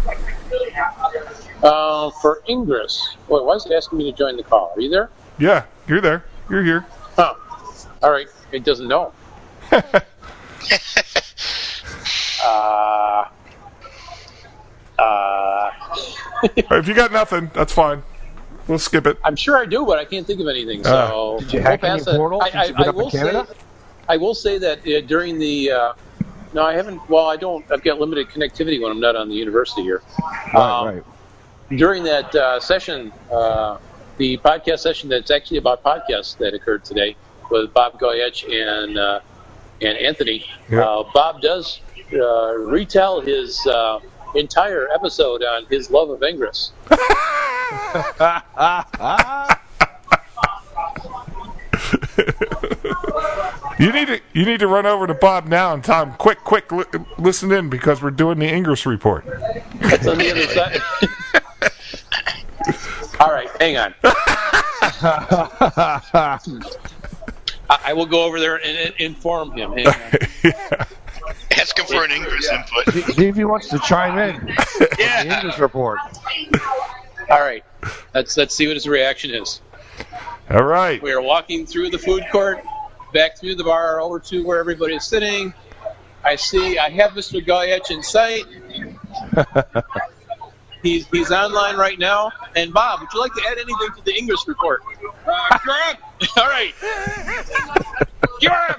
Uh, for Ingress, boy, why is it asking me to join the call? Are you there? Yeah, you're there. You're here. Huh. All right. It doesn't know. uh, uh. If you got nothing, that's fine. We'll skip it. I'm sure I do, but I can't think of anything. So uh, did you hack we'll any portal? I, I, Did you get I up will in Canada? say, I will say that uh, during the. Uh, no, I haven't. Well, I don't. I've got limited connectivity when I'm not on the university here. Right, um, right. During that uh, session, uh, the podcast session that's actually about podcasts that occurred today with Bob Goyech and uh, and Anthony. Yeah. Uh, Bob does uh, retell his uh, entire episode on his love of Ingress. You need to you need to run over to Bob now and tell him, quick, quick, li- listen in because we're doing the Ingress report. That's on the other side. All right, hang on. I, I will go over there and, and inform him. Hang on. Yeah. Ask him for an Ingress input. See, see if he wants to chime in. Yeah. The English report. All right, let's let's see what his reaction is. All right. We are walking through the food court, back through the bar, over to where everybody is sitting. I see, I have Mister Goyech in sight. He's he's online right now. And Bob, would you like to add anything to the English report? Uh, sure. All right. Sure.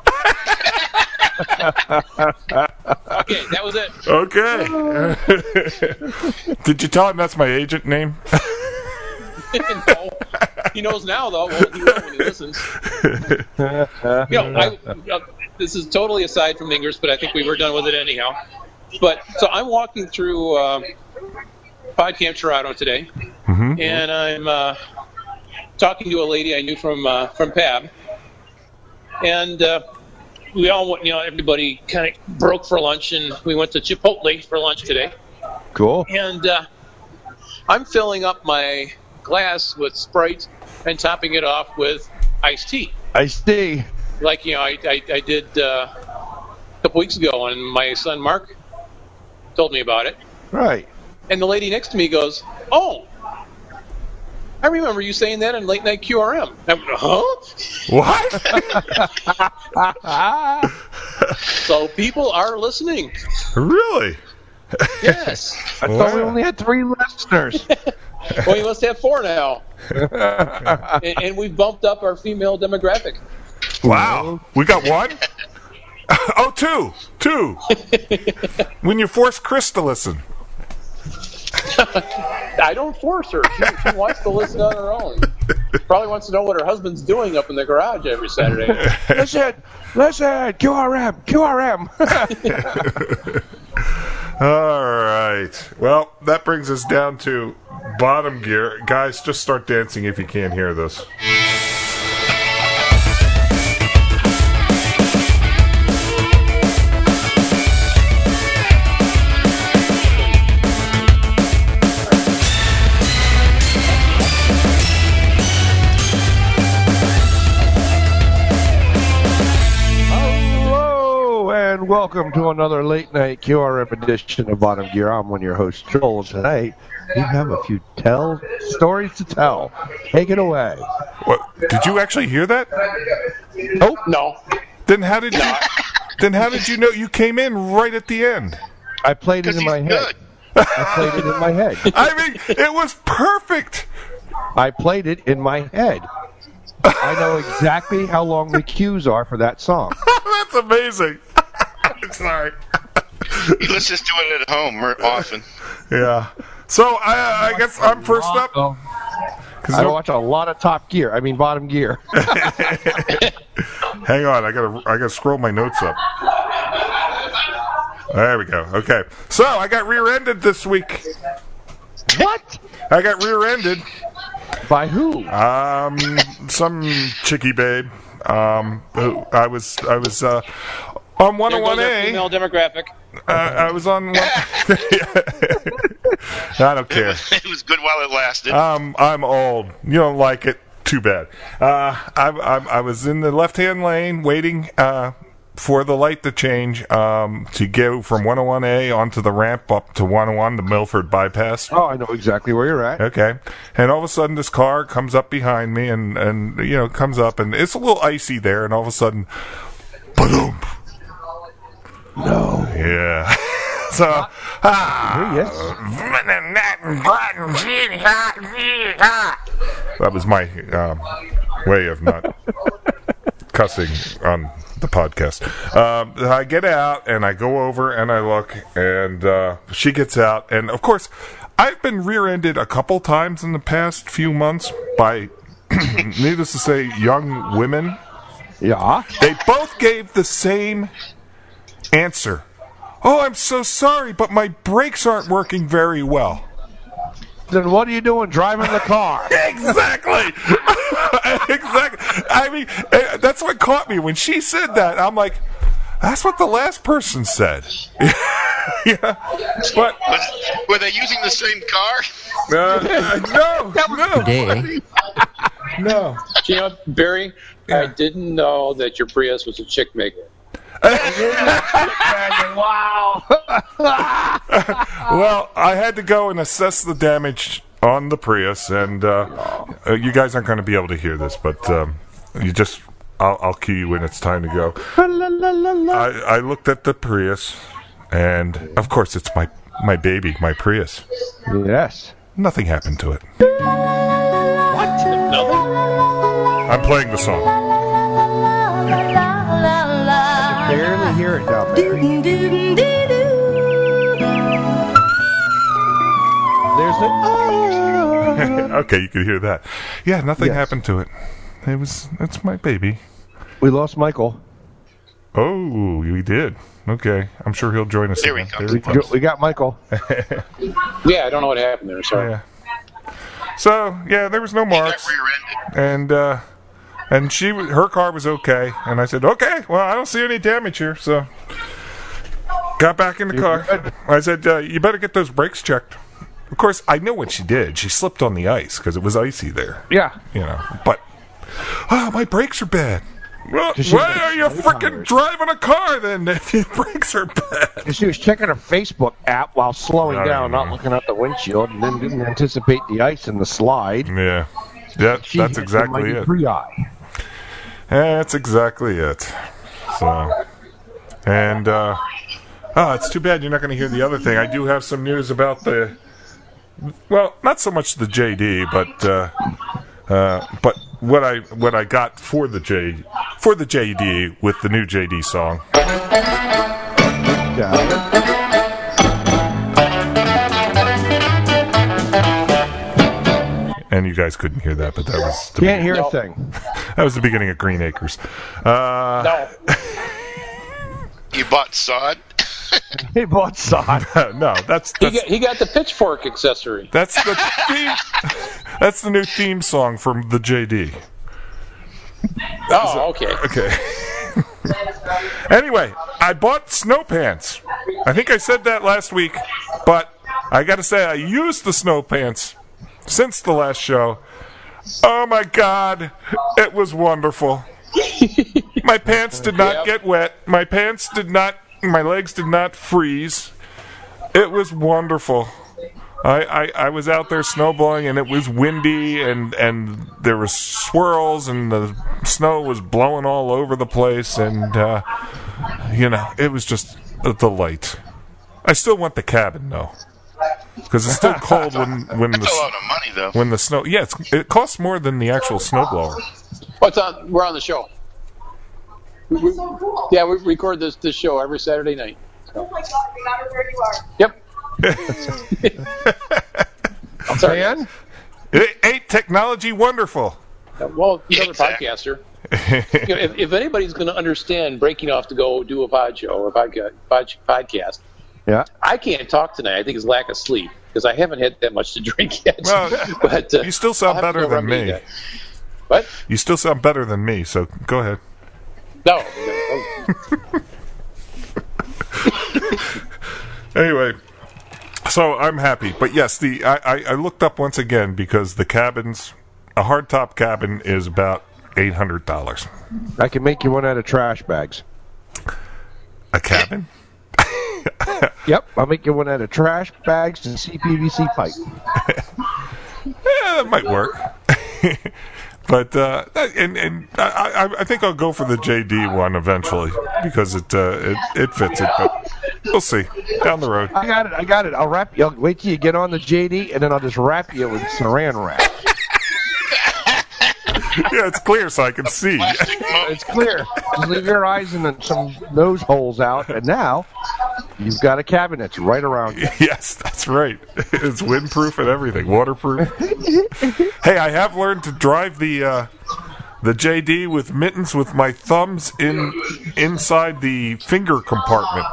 Okay, that was it. Okay. Did you tell him that's my agent name? No. He knows now, though. Well, he will when he listens. You know, I, uh, this is totally aside from Ingress, but I think we were done with it anyhow. But so I'm walking through uh, PodCamp Toronto today, Mm-hmm. and I'm uh, talking to a lady I knew from uh, from P A B, and uh, we all went, you know, everybody kind of broke for lunch, and we went to Chipotle for lunch today. Cool. And uh, I'm filling up my glass with Sprite and topping it off with iced tea. Iced tea. Like, you know, I, I, I did uh, a couple weeks ago, and my son Mark told me about it. Right. And the lady next to me goes, "Oh, I remember you saying that in Late Night Q R M." I went, huh? What? So people are listening. Really? Yes. I thought we only had three listeners. Well, you must have four now. and, and we've bumped up our female demographic. Wow. We got one? Oh, two. Two. When you force Chris to listen. I don't force her. She, she wants to listen on her own. Probably wants to know what her husband's doing up in the garage every Saturday. Listen, listen, Q R M, Q R M. All right. Well, that brings us down to bottom gear. Guys, just start dancing if you can't hear this. welcome to another late night Q R M edition of Bottom Gear. I'm one of your hosts, Joel. Tonight, we have a few tell stories to tell. Take it away. What? Did you actually hear that? Nope. No. Then how did you? Then how did you know you came in right at the end? I played it in Because my he's head. good. I played it in my head. I mean, it was perfect. I played it in my head. I know exactly how long the cues are for that song. That's amazing. Sorry. He listens to it at home more often. Yeah. So I, I guess I'm first up. I no- watch a lot of Top Gear. I mean, Bottom Gear. Hang on, I gotta I gotta scroll my notes up. There we go. Okay. So I got rear-ended this week. What? I got rear-ended. By who? Um, some chickie babe. Um, who I was I was uh, on one oh one There goes our A. female demographic. Uh, I was on one. I don't It care. was, it was good while it lasted. Um, I'm old. You don't like it. Too bad. Uh, I, I, I was in the left-hand lane waiting uh, for the light to change um, to go from one oh one A onto the ramp up to one oh one, the Milford bypass. Oh, I know exactly where you're at. Okay. And all of a sudden, this car comes up behind me and, and you know, comes up, and it's a little icy there, and all of a sudden, ba-doom. No. Yeah. So, ah, Yes. that was my um, way of not cussing on the podcast. Um, I get out and I go over and I look, and uh, she gets out, and of course, I've been rear-ended a couple times in the past few months by, needless to say, young women. Yeah. They both gave the same answer. Oh, I'm so sorry, but my brakes aren't working very well. Then what are you doing driving the car? Exactly. Exactly. I mean, eh, that's what caught me when she said that. I'm like, that's what the last person said. Yeah. But Was, were they using the same car? uh, no, no, Today, no. You know, Barry, I didn't know that your Prius was a chick maker. Wow. Well, I had to go and assess the damage on the Prius, and uh, uh, you guys aren't going to be able to hear this, but um, you just, I'll, I'll cue you when it's time to go. I, I looked at the Prius, and of course, it's my my baby, my Prius. Yes. Nothing happened to it. Nothing? I'm playing the song. Barely hear it down there. There's the. Okay, you could hear that. Yeah, nothing Yes. happened to it. It was, it's my baby. We lost Michael. Oh, we did. Okay, I'm sure he'll join us. There he again. comes. There he comes. We got Michael. Yeah, I don't know what happened there. Sorry. Yeah. So yeah, there was no He got marks, rear-ended. and uh, and she, w- her car was okay, and I said, okay, well, I don't see any damage here, so got back in the You're car. good. I said, uh, you better get those brakes checked. Of course, I know what she did. She slipped on the ice because it was icy there, Yeah. you know. But oh, my brakes are bad. Well, Does she why have are you snow freaking tires? driving a car then if your brakes are bad? She was checking her Facebook app while slowing I down, don't not know. looking out the windshield, and then didn't anticipate the ice and the slide. Yeah, yeah, She that's hit the exactly mighty it. three-eye. That's exactly it. So, and uh, oh, it's too bad you're not going to hear the other thing. I do have some news about the, well, not so much the J D, but uh, uh, but what I what I got for the J for the J D with the new J D song. Yeah. And you guys couldn't hear that, but that was the, Can't hear a No. thing. that was the beginning of Green Acres. Uh, No. You bought sod? He bought sod. no, that's He that's, got, he got the pitchfork accessory. that's the theme. That's the new theme song from the J D. Oh, okay. Okay. Anyway, I bought snow pants. I think I said that last week, but I got to say I used the snow pants since the last show. Oh my God, it was wonderful. My pants did not Yep. get wet. My pants did not My legs did not freeze. It was wonderful. I, I, I was out there snowblowing, and it was windy, and, and there were swirls, and the snow was blowing all over the place, and, uh, you know, it was just a delight. I still want the cabin, though, because it's still cold when, when That's the a lot of money, though. when the snow. Yeah, it's, it costs more than the actual snowblower. What's on? We're on the show. We, we, yeah, we record this this show every Saturday night. Oh my God, remember where you are. Yep. Sorry, Ann? It ain't technology wonderful. Well, Yeah, another exactly. podcaster. You know, if, if anybody's going to understand breaking off to go do a pod show or a podca- pod, podcast, Yeah. I can't talk tonight. I think it's lack of sleep because I haven't had that much to drink yet. Well, but uh, you still sound I'll have to better go than remedy me. that. What? You still sound better than me, so go ahead. No. Anyway, so I'm happy. But yes, the I, I, I looked up once again because the cabins, a hardtop cabin is about eight hundred dollars. I can make you one out of trash bags. A cabin? Yep, I'll make you one out of trash bags and C P V C pipe. Yeah, that might work. But uh, and and I, I I think I'll go for the J D one eventually because it uh, it it fits it. But we'll see down the road. I got it, I got it. I'll wrap you. I'll wait till you get on the J D, and then I'll just wrap you with saran wrap. Yeah, it's clear so I can see. It's clear. Just leave your eyes and then some nose holes out, and now you've got a cabin that's right around you. Yes, that's right. It's windproof and everything, waterproof. Hey, I have learned to drive the uh, the J D with mittens with my thumbs in inside the finger compartment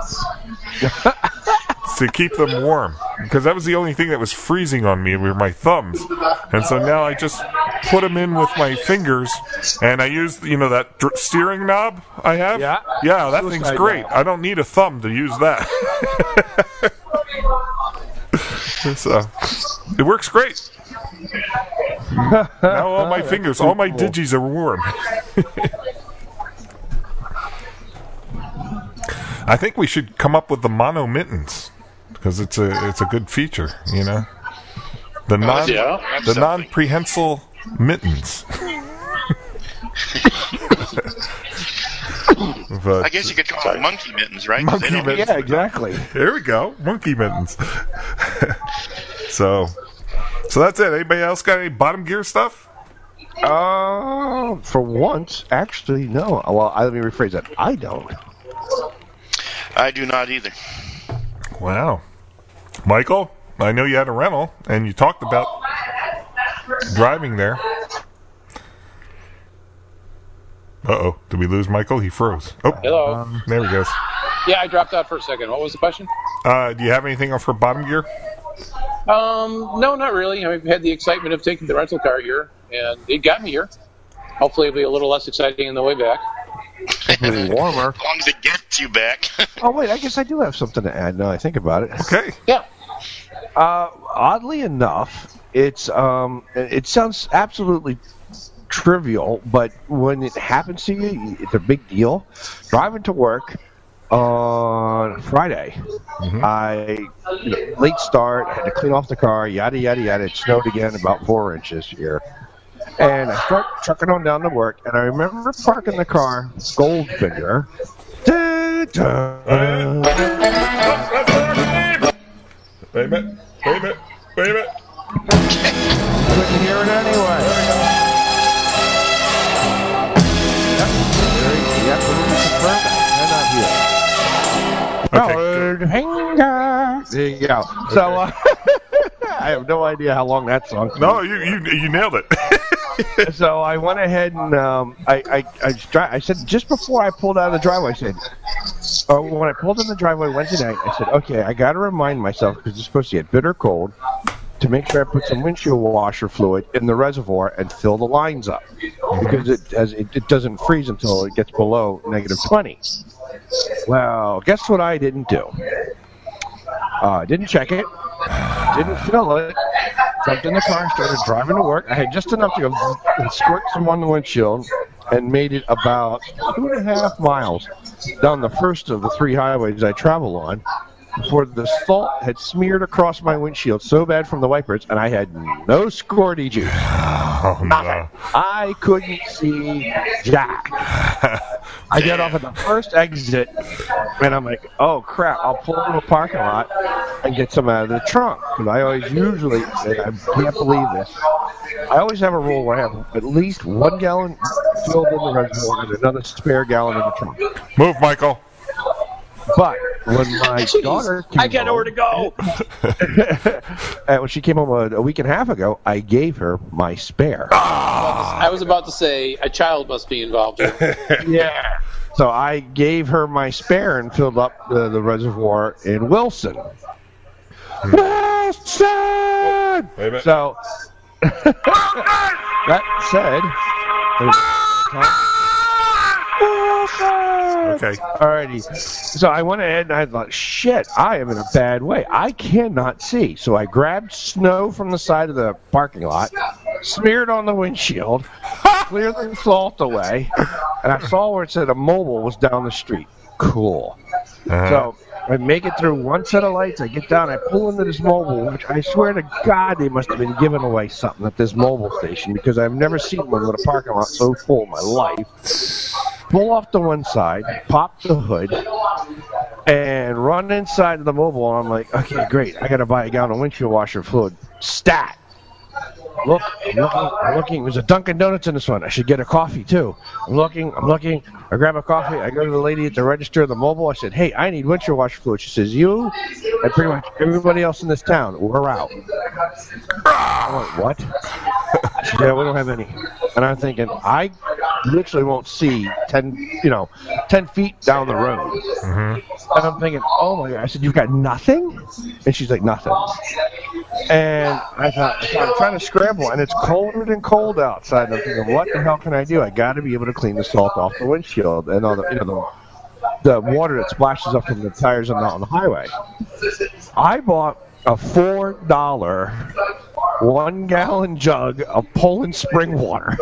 to keep them warm, because that was the only thing that was freezing on me were my thumbs, and so now I just put them in with my fingers, and I use you know that dr- steering knob I have. Yeah. yeah, that thing's Suicide great. knob. I don't need a thumb to use that. So it works great. Now all my fingers, all my digis are warm. I think we should come up with the mono mittens because it's a it's a good feature, you know. The non yeah. the Something. non prehensile mittens. But I guess you could call them monkey mittens, right? Monkey They don't- mittens. Yeah, exactly. There we go, monkey mittens. so, so that's it. Anybody else got any bottom gear stuff? Uh, for once, actually, no. Well, I, let me rephrase that. I don't. I do not either. Wow, Michael, I know you had a rental and you talked about driving there. Uh-oh. Did we lose Michael? He froze. Oh, Hello. there he goes. Yeah, I dropped out for a second. What was the question? Uh, do you have anything for bottom gear? Um, no, not really. I've had the excitement of taking the rental car here, and it got me here. Hopefully it'll be a little less exciting on the way back. It's warmer. As long as it gets you back. Oh, wait, I guess I do have something to add now I think about it. Okay. Yeah. Uh, oddly enough, it's um, it sounds absolutely trivial, but when it happens to you, it's a big deal. Driving to work on Friday, Mm-hmm. I you know, late start, had to clean off the car, yada yada yada. It snowed again, about four inches here, and I start trucking on down to work, and I remember parking the car, Goldfinger. Da-da. Wait a minute. Wait a minute. Wait a minute. Couldn't hear it anyway. Yep, absolutely confirmed. I cannot hear. Okay, Goldfinger. There you go. So, uh, I have no idea how long that song. No, you you you nailed it. So I went ahead and um, I I I, dri- I said just before I pulled out of the driveway, I said, oh, when I pulled in the driveway Wednesday night, I said, okay, I got to remind myself because it's supposed to get bitter cold to make sure I put some windshield washer fluid in the reservoir and fill the lines up because it as it, it doesn't freeze until it gets below negative twenty. Well, guess what I didn't do? Uh, didn't check it, didn't fill it, jumped in the car, started driving to work. I had just enough to go and squirt some on the windshield, and made it about two and a half miles down the first of the three highways I travel on before the salt had smeared across my windshield so bad from the wipers, and I had no squirty juice. Oh, no. I couldn't see jack. I get off at the first exit, and I'm like, oh, crap, I'll pull into a parking lot and get some out of the trunk. And I always usually, and I can't believe this, I always have a rule where I have at least one gallon filled in the reservoir and another spare gallon in the trunk. Move, Michael. But when my daughter came I got nowhere to go. and when she came home a, a week and a half ago, I gave her my spare. I was about to say a child must be involved. Yeah. So I gave her my spare and filled up the, the reservoir in Wilson. Wilson! Wait a minute. So, that said, Okay. alrighty. So I went ahead and I thought, shit, I am in a bad way. I cannot see. So I grabbed snow from the side of the parking lot, smeared on the windshield, cleared the salt away, and I saw where it said a mobile was down the street. Cool. Uh-huh. So I make it through one set of lights. I get down. I pull into this mobile, which I swear to God they must have been giving away something at this mobile station because I've never seen one with a parking lot so full in my life. Pull off to one side, pop the hood, and run inside of the mobile. And I'm like, okay, great. I got to buy a gallon of windshield washer fluid. Stat. Look, I'm looking, I'm looking. There's a Dunkin' Donuts in this one. I should get a coffee, too. I'm looking, I'm looking. I grab a coffee. I go to the lady at the register of the mobile. I said, hey, I need windshield washer fluid. She says, you and pretty much everybody else in this town, we're out. I went, what? She said, yeah, we don't have any. And I'm thinking, I literally won't see ten, you know, ten feet down the road. Mm-hmm. And I'm thinking, oh my God. I said, you've got nothing? And she's like, nothing. And I thought, so I'm trying to scramble, and it's colder than cold outside. And I'm thinking, what the hell can I do? I got to be able to clean the salt off the windshield and all the, you know, the, the water that splashes up from the tires on the, on the highway. I bought a four dollar one gallon jug of Poland spring water.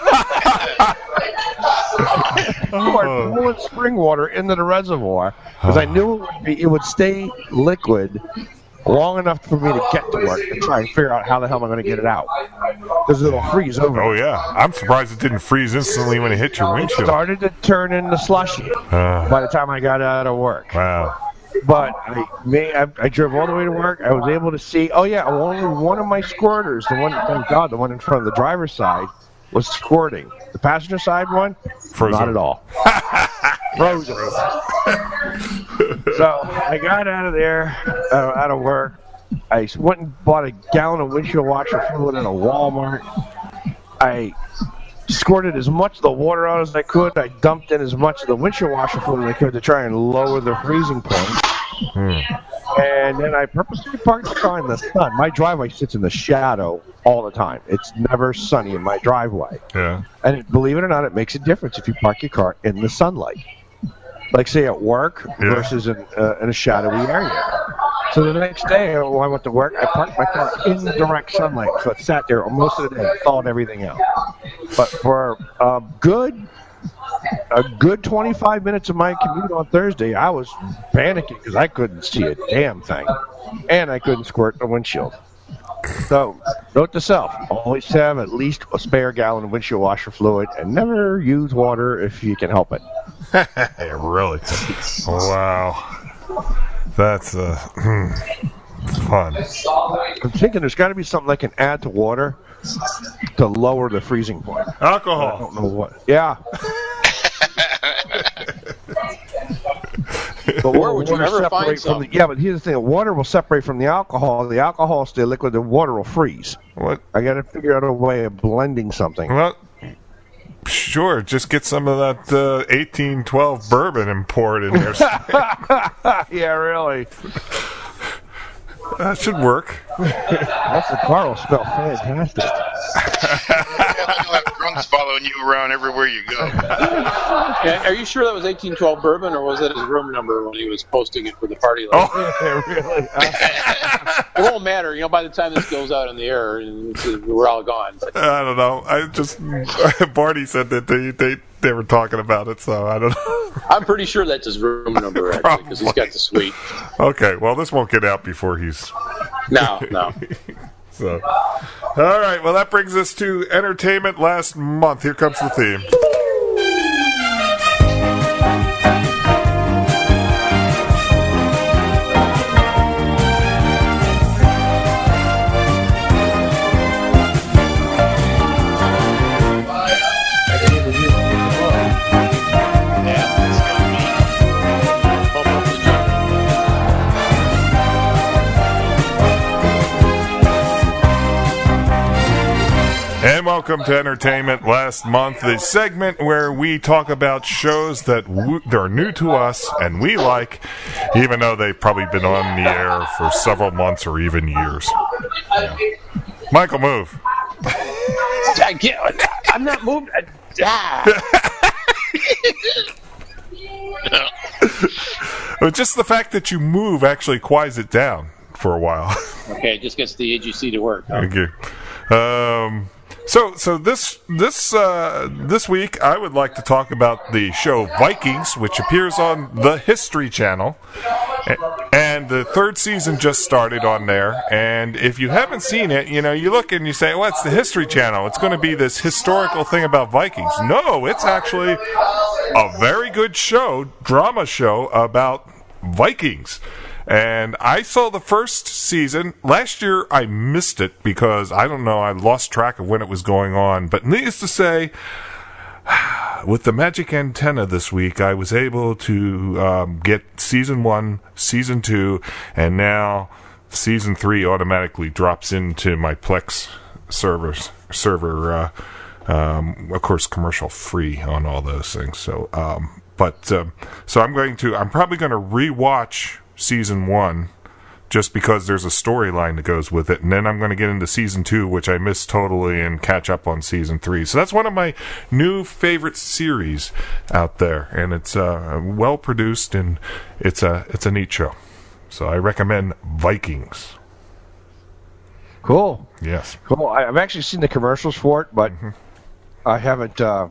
Poured Poland spring water into the reservoir because I knew it would, be, it would stay liquid long enough for me to get to work and try and figure out how the hell am I going to get it out. Because it'll freeze over. Oh, yeah. I'm surprised it didn't freeze instantly when it hit your It windshield. started to turn into slushy Uh, by the time I got out of work. wow. But I, may, I, I drove all the way to work. I was able to see, oh, yeah, only one of my squirters, the one, thank God, the one in front of the driver's side, was squirting. The passenger side one, Frozen. not at all. Frozen. So I got out of there, uh, out of work. I went and bought a gallon of windshield washer fluid at a Walmart. I squirted as much of the water out as I could. I dumped in as much of the windshield washer fluid as I could to try and lower the freezing point. Hmm. And then I purposely parked the car in the sun. My driveway sits in the shadow all the time. It's never sunny in my driveway. Yeah. And it, believe it or not, it makes a difference if you park your car in the sunlight. Like, say, at work Yeah. versus in, uh, in a shadowy area. So the next day, when I went to work, I parked my car in the direct sunlight. So it sat there most of the day, thawed everything out. But for a good, a good twenty-five minutes of my commute on Thursday, I was panicking because I couldn't see a damn thing. And I couldn't squirt the windshield. So, note to self, always have at least a spare gallon of windshield washer fluid and never use water if you can help it. Really? Wow. That's uh, fun. I'm thinking there's got to be something I can add to water to lower the freezing point. I Alcohol. don't know what. Yeah. But Where would you water ever separate find from some? the, yeah, but here's the thing. Water will separate from the alcohol. The alcohol will stay liquid. The water will freeze. What? I got to figure out a way of blending something. Well, sure. Just get some of that uh, eighteen twelve bourbon and pour it in there. Yeah, really. That should work. That's the car will smell fantastic. You'll have drunks following you around everywhere you go. Yeah, are you sure that was eighteen twelve bourbon, or was that his room number when he was posting it for the party? Like, Oh, really? it won't matter. You know, by the time this goes out on the air, it's, we're all gone. I don't know. I just Barney said that they they they were talking about it, so I don't know. I'm pretty sure that's his room number, actually, because he's got the suite. Okay, well, this won't get out before he's. No, no. So, all right. Well, that brings us to entertainment last month. Here comes the theme. And welcome to Entertainment Last Month, the segment where we talk about shows that w- that are new to us and we like, even though they've probably been on the air for several months or even years. Yeah. Michael, move. I can't, I'm not moving. Ah. But just the fact that you move actually quiets it down for a while. Okay, it just gets the A G C to work. Huh? Thank you. Um, so, so this this uh, this week, I would like to talk about the show Vikings, which appears on the History Channel, and the third season just started on there. And if you haven't seen it, you know, you look and you say, "Well, it's the History Channel. It's going to be this historical thing about Vikings." No, it's actually a very good show, drama show about Vikings. And I saw the first season. Last year I missed it because, I don't know, I lost track of when it was going on. But needless to say, with the magic antenna this week, I was able to um, get season one, season two, and now season three automatically drops into my Plex servers, server, uh, um, of course, commercial free on all those things. So, um, but, um, so I'm going to, I'm probably going to rewatch season one just because there's a storyline that goes with it, and then I'm going to get into season two, which I missed totally, and catch up on season three. So that's one of my new favorite series out there, and it's uh, well produced, and it's a it's a neat show. So I recommend Vikings. Cool. Yes. Cool. I, I've actually seen the commercials for it, but mm-hmm. I haven't. Uh,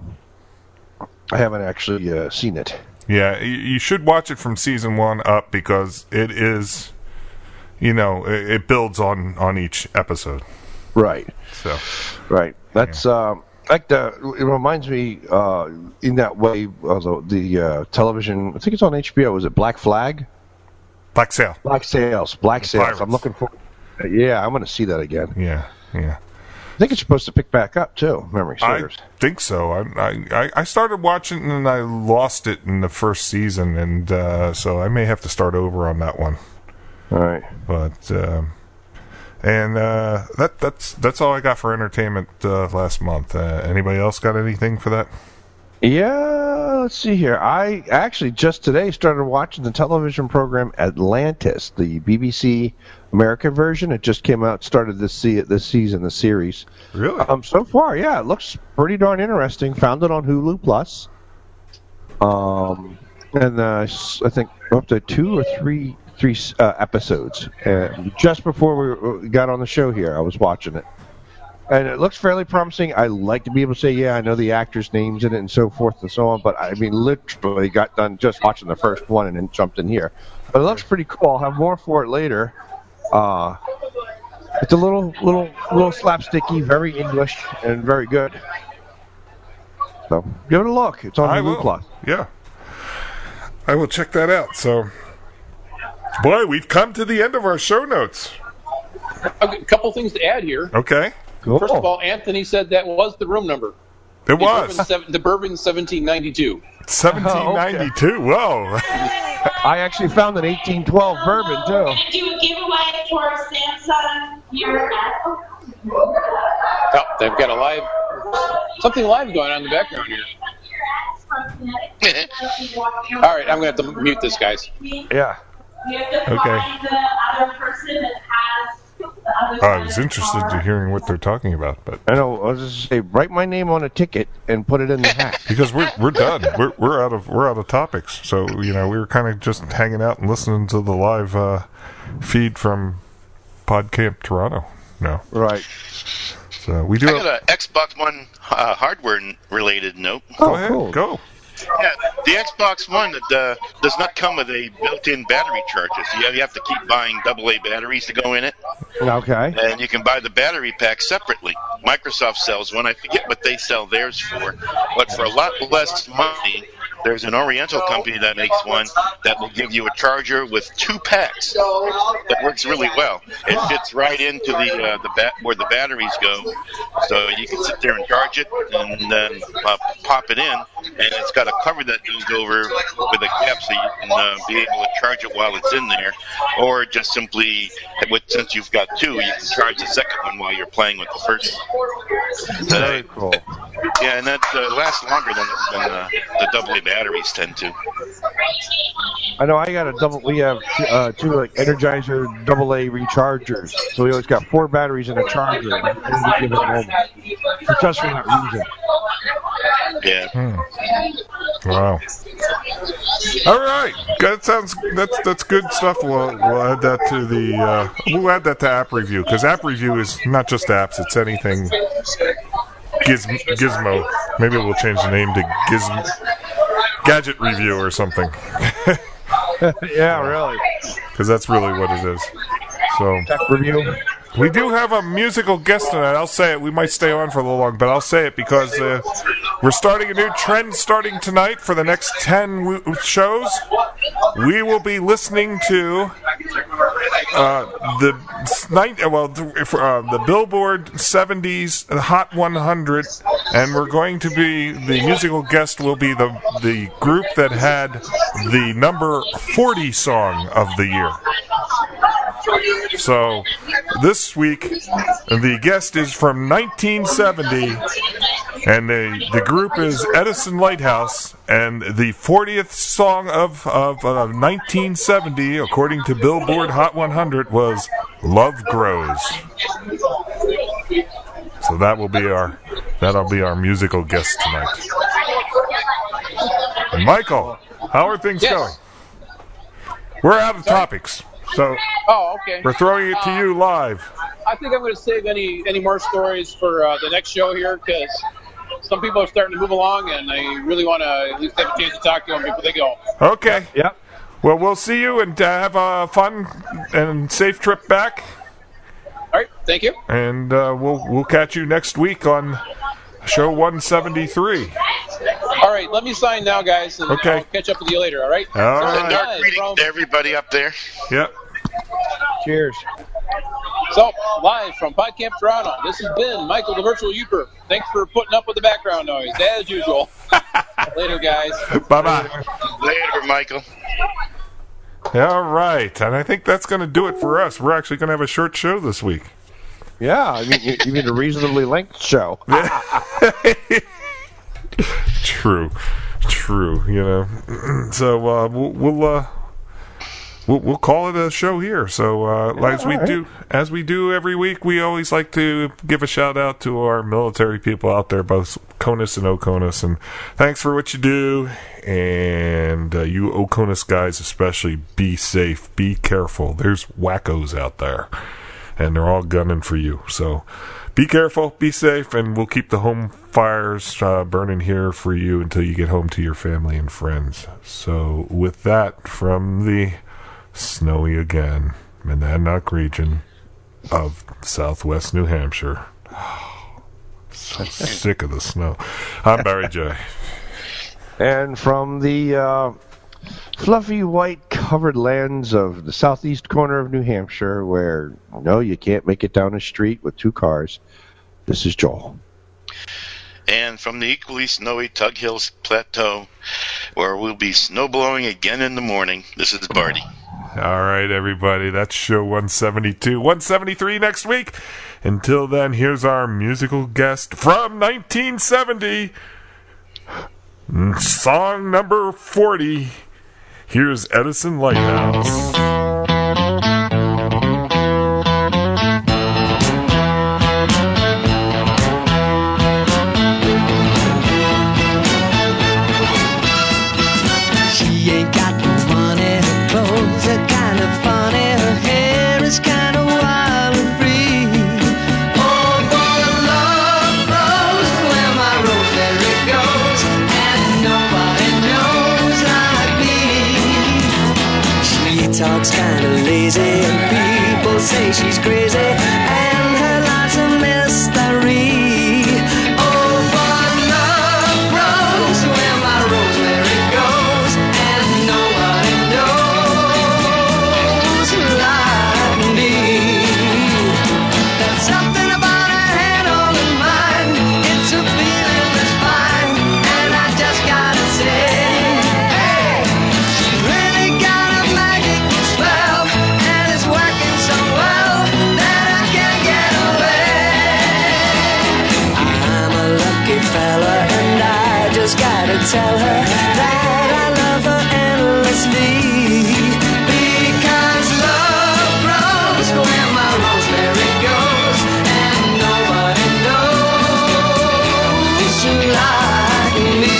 I haven't actually uh, seen it. Yeah, you should watch it from season one up because it is, you know, it builds on, on each episode. Right. So. Right. That's yeah. um, like the. It reminds me uh, in that way. Although the uh, television, I think it's on H B O. Is it Black Flag? Black Sail. Black Sails. Black the Sails. Pirates. I'm looking for. Yeah, I'm going to see that again. Yeah. Yeah. I think it's supposed to pick back up too. Memory serves. I think so. I, I I started watching and I lost it in the first season, and uh, so I may have to start over on that one. All right. But uh, and uh, that that's that's all I got for entertainment uh, last month. Uh, anybody else got anything for that? Yeah, let's see here. I actually just today started watching the television program Atlantis, the B B C American version. It just came out, started this se- this season, the series. Really? Um, so far, yeah, it looks pretty darn interesting. Found it on Hulu Plus. Um, and uh, I think up to two or three three uh, episodes. And just before we got on the show here, I was watching it. And it looks fairly promising. I like to be able to say, yeah, I know the actors' names in it and so forth and so on, but I mean, literally got done just watching the first one and then jumped in here. But it looks pretty cool. I'll have more for it later. Uh, it's a little, little, little slapsticky, very English, and very good. So give it a look. It's on I Hulu will. Plus. Yeah, I will check that out. So, boy, we've come to the end of our show notes. A couple things to add here. Okay. Cool. First of all, Anthony said that was the room number. It the was. Bourbon seven, the Bourbon seventeen ninety-two. seventeen ninety-two. Oh, okay. Whoa. I actually found an eighteen twelve bourbon, too. We're going to do a giveaway for Samsung here at... Oh, they've got a live... Something live going on in the background here. All right, I'm going to have to mute this, guys. Yeah. We have to Okay. find the other person that has the other I was interested in hearing what they're talking about, but I know. I was just say, write my name on a ticket and put it in the hat. because we're we're done. We're we're out of we're out of topics. So you know, we were kind of just hanging out and listening to the live uh, feed from PodCamp Toronto. No, Right. so we do. I got an Xbox One uh, hardware-related note. Go Oh, ahead, cool. go. Yeah, the Xbox One uh, does not come with a built-in battery charger. So you have to keep buying double A batteries to go in it. Okay. And you can buy the battery pack separately. Microsoft sells one. I forget what they sell theirs for. But for a lot less money, there's an Oriental company that makes one that will give you a charger with two packs. That works really well. It fits right into the uh, the ba- where the batteries go. So you can sit there and charge it and then uh, pop it in. And it's got a cover that goes over with a cap so you can uh, be able to charge it while it's in there. Or just simply, with, since you've got two, you can charge the second one while you're playing with the first one. Very cool. Yeah, and that uh, lasts longer than, than uh, the double A batteries tend to. I know. I got a double. We have uh, two like Energizer double A rechargers, so we always got four batteries in a charger at any given moment. Just for that reason. Yeah. Hmm. Wow. All right, that sounds that's that's good stuff. We'll we'll add that to the uh, we'll add that to App Review because App Review is not just apps; it's anything Giz, Gizmo. Maybe we'll change the name to Gizmo Gadget Review or something. Yeah, really. Because that's really what it is. So Tech review. we do have a musical guest tonight. I'll say it. We might stay on for a little long, but I'll say it because uh, we're starting a new trend starting tonight for the next ten w- shows. We will be listening to uh, the night, well, uh, the Billboard seventies Hot one hundred, and we're going to be the musical guest will be the the group that had the number forty song of the year. So this week, the guest is from nineteen seventy, and the the group is Edison Lighthouse, and the fortieth song of of uh, nineteen seventy, according to Billboard Hot one hundred, was "Love Grows." So that will be our that'll be our musical guest tonight. And Michael, how are things Yes. going? We're out of topics. So Oh, okay. we're throwing it to you live. I think I'm going to save any any more stories for uh, the next show here because some people are starting to move along, and I really want to at least have a chance to talk to them before they go. Okay. Yep. Well, we'll see you and uh, have a fun and safe trip back. All right, thank you. And uh, we'll we'll catch you next week on show one seventy-three. All right, let me sign now, guys, and Okay. I'll catch up with you later, all right? All right. Send our Live greetings from- to everybody up there. Yep. Cheers. So, live from PodCamp Toronto, this has been Michael the Virtual Youper. Thanks for putting up with the background noise, as usual. Later, guys. Bye-bye. Later, Michael. All right. And I think that's going to do it for us. We're actually going to have a short show this week. Yeah, I mean, you, you mean a reasonably length show. True. True, you know. So uh, we'll... we'll uh, We'll, we'll call it a show here. So, uh, Yeah, as we all right. do, as we do every week, we always like to give a shout out to our military people out there, both CONUS and OCONUS, and thanks for what you do. And uh, you OCONUS guys, especially, be safe, be careful. There's wackos out there, and they're all gunning for you. So, be careful, be safe, and we'll keep the home fires uh, burning here for you until you get home to your family and friends. So, with that, from the snowy again, Monadnock region of southwest New Hampshire. So sick of the snow. I'm Barry J. And from the uh, fluffy white covered lands of the southeast corner of New Hampshire, where no, you can't make it down a street with two cars, this is Joel. And from the equally snowy Tug Hills Plateau, where we'll be snow blowing again in the morning, this is Barty. All right, everybody, that's show one seventy-two. one seventy-three next week. Until then, here's our musical guest from nineteen seventy. Song number forty. Here's Edison Lighthouse. lazy, and people say she's crazy, and her life's a mystery. Oh, but love grows where my rosemary goes, and nobody knows like me. There's something about her head on her mind. It's a feeling that's fine, and I just gotta say, hey, she's really got a magic spell, and it's working so well that I can't get away. I'm a lucky fella, and I just gotta tell her that I love her endlessly. Because love grows where my rosemary goes, and nobody knows like me.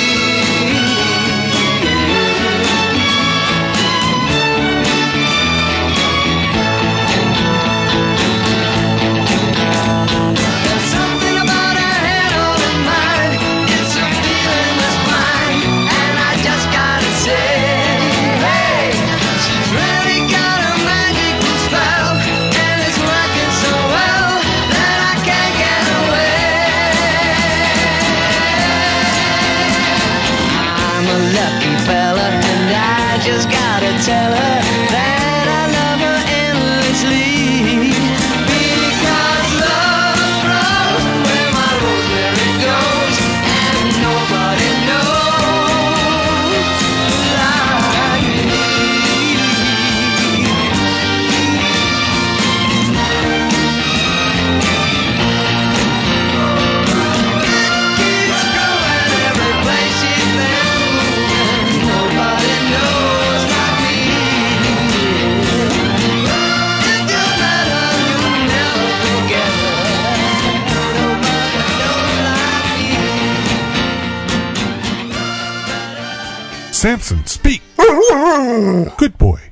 There's something about her head on her mind. It's a feeling that's mine, and I just gotta say, hey, she's really got a magical spell, and it's working so well that I can't get away. I'm a lucky fella, and I just gotta tell her that I love her endlessly. Because love grows where my rosemary goes, and nobody knows like me. Keeps growing every place she's been, and nobody knows like me. It don't matter, you'll never forget her. Nobody knows like me. Samson, speak. Good boy.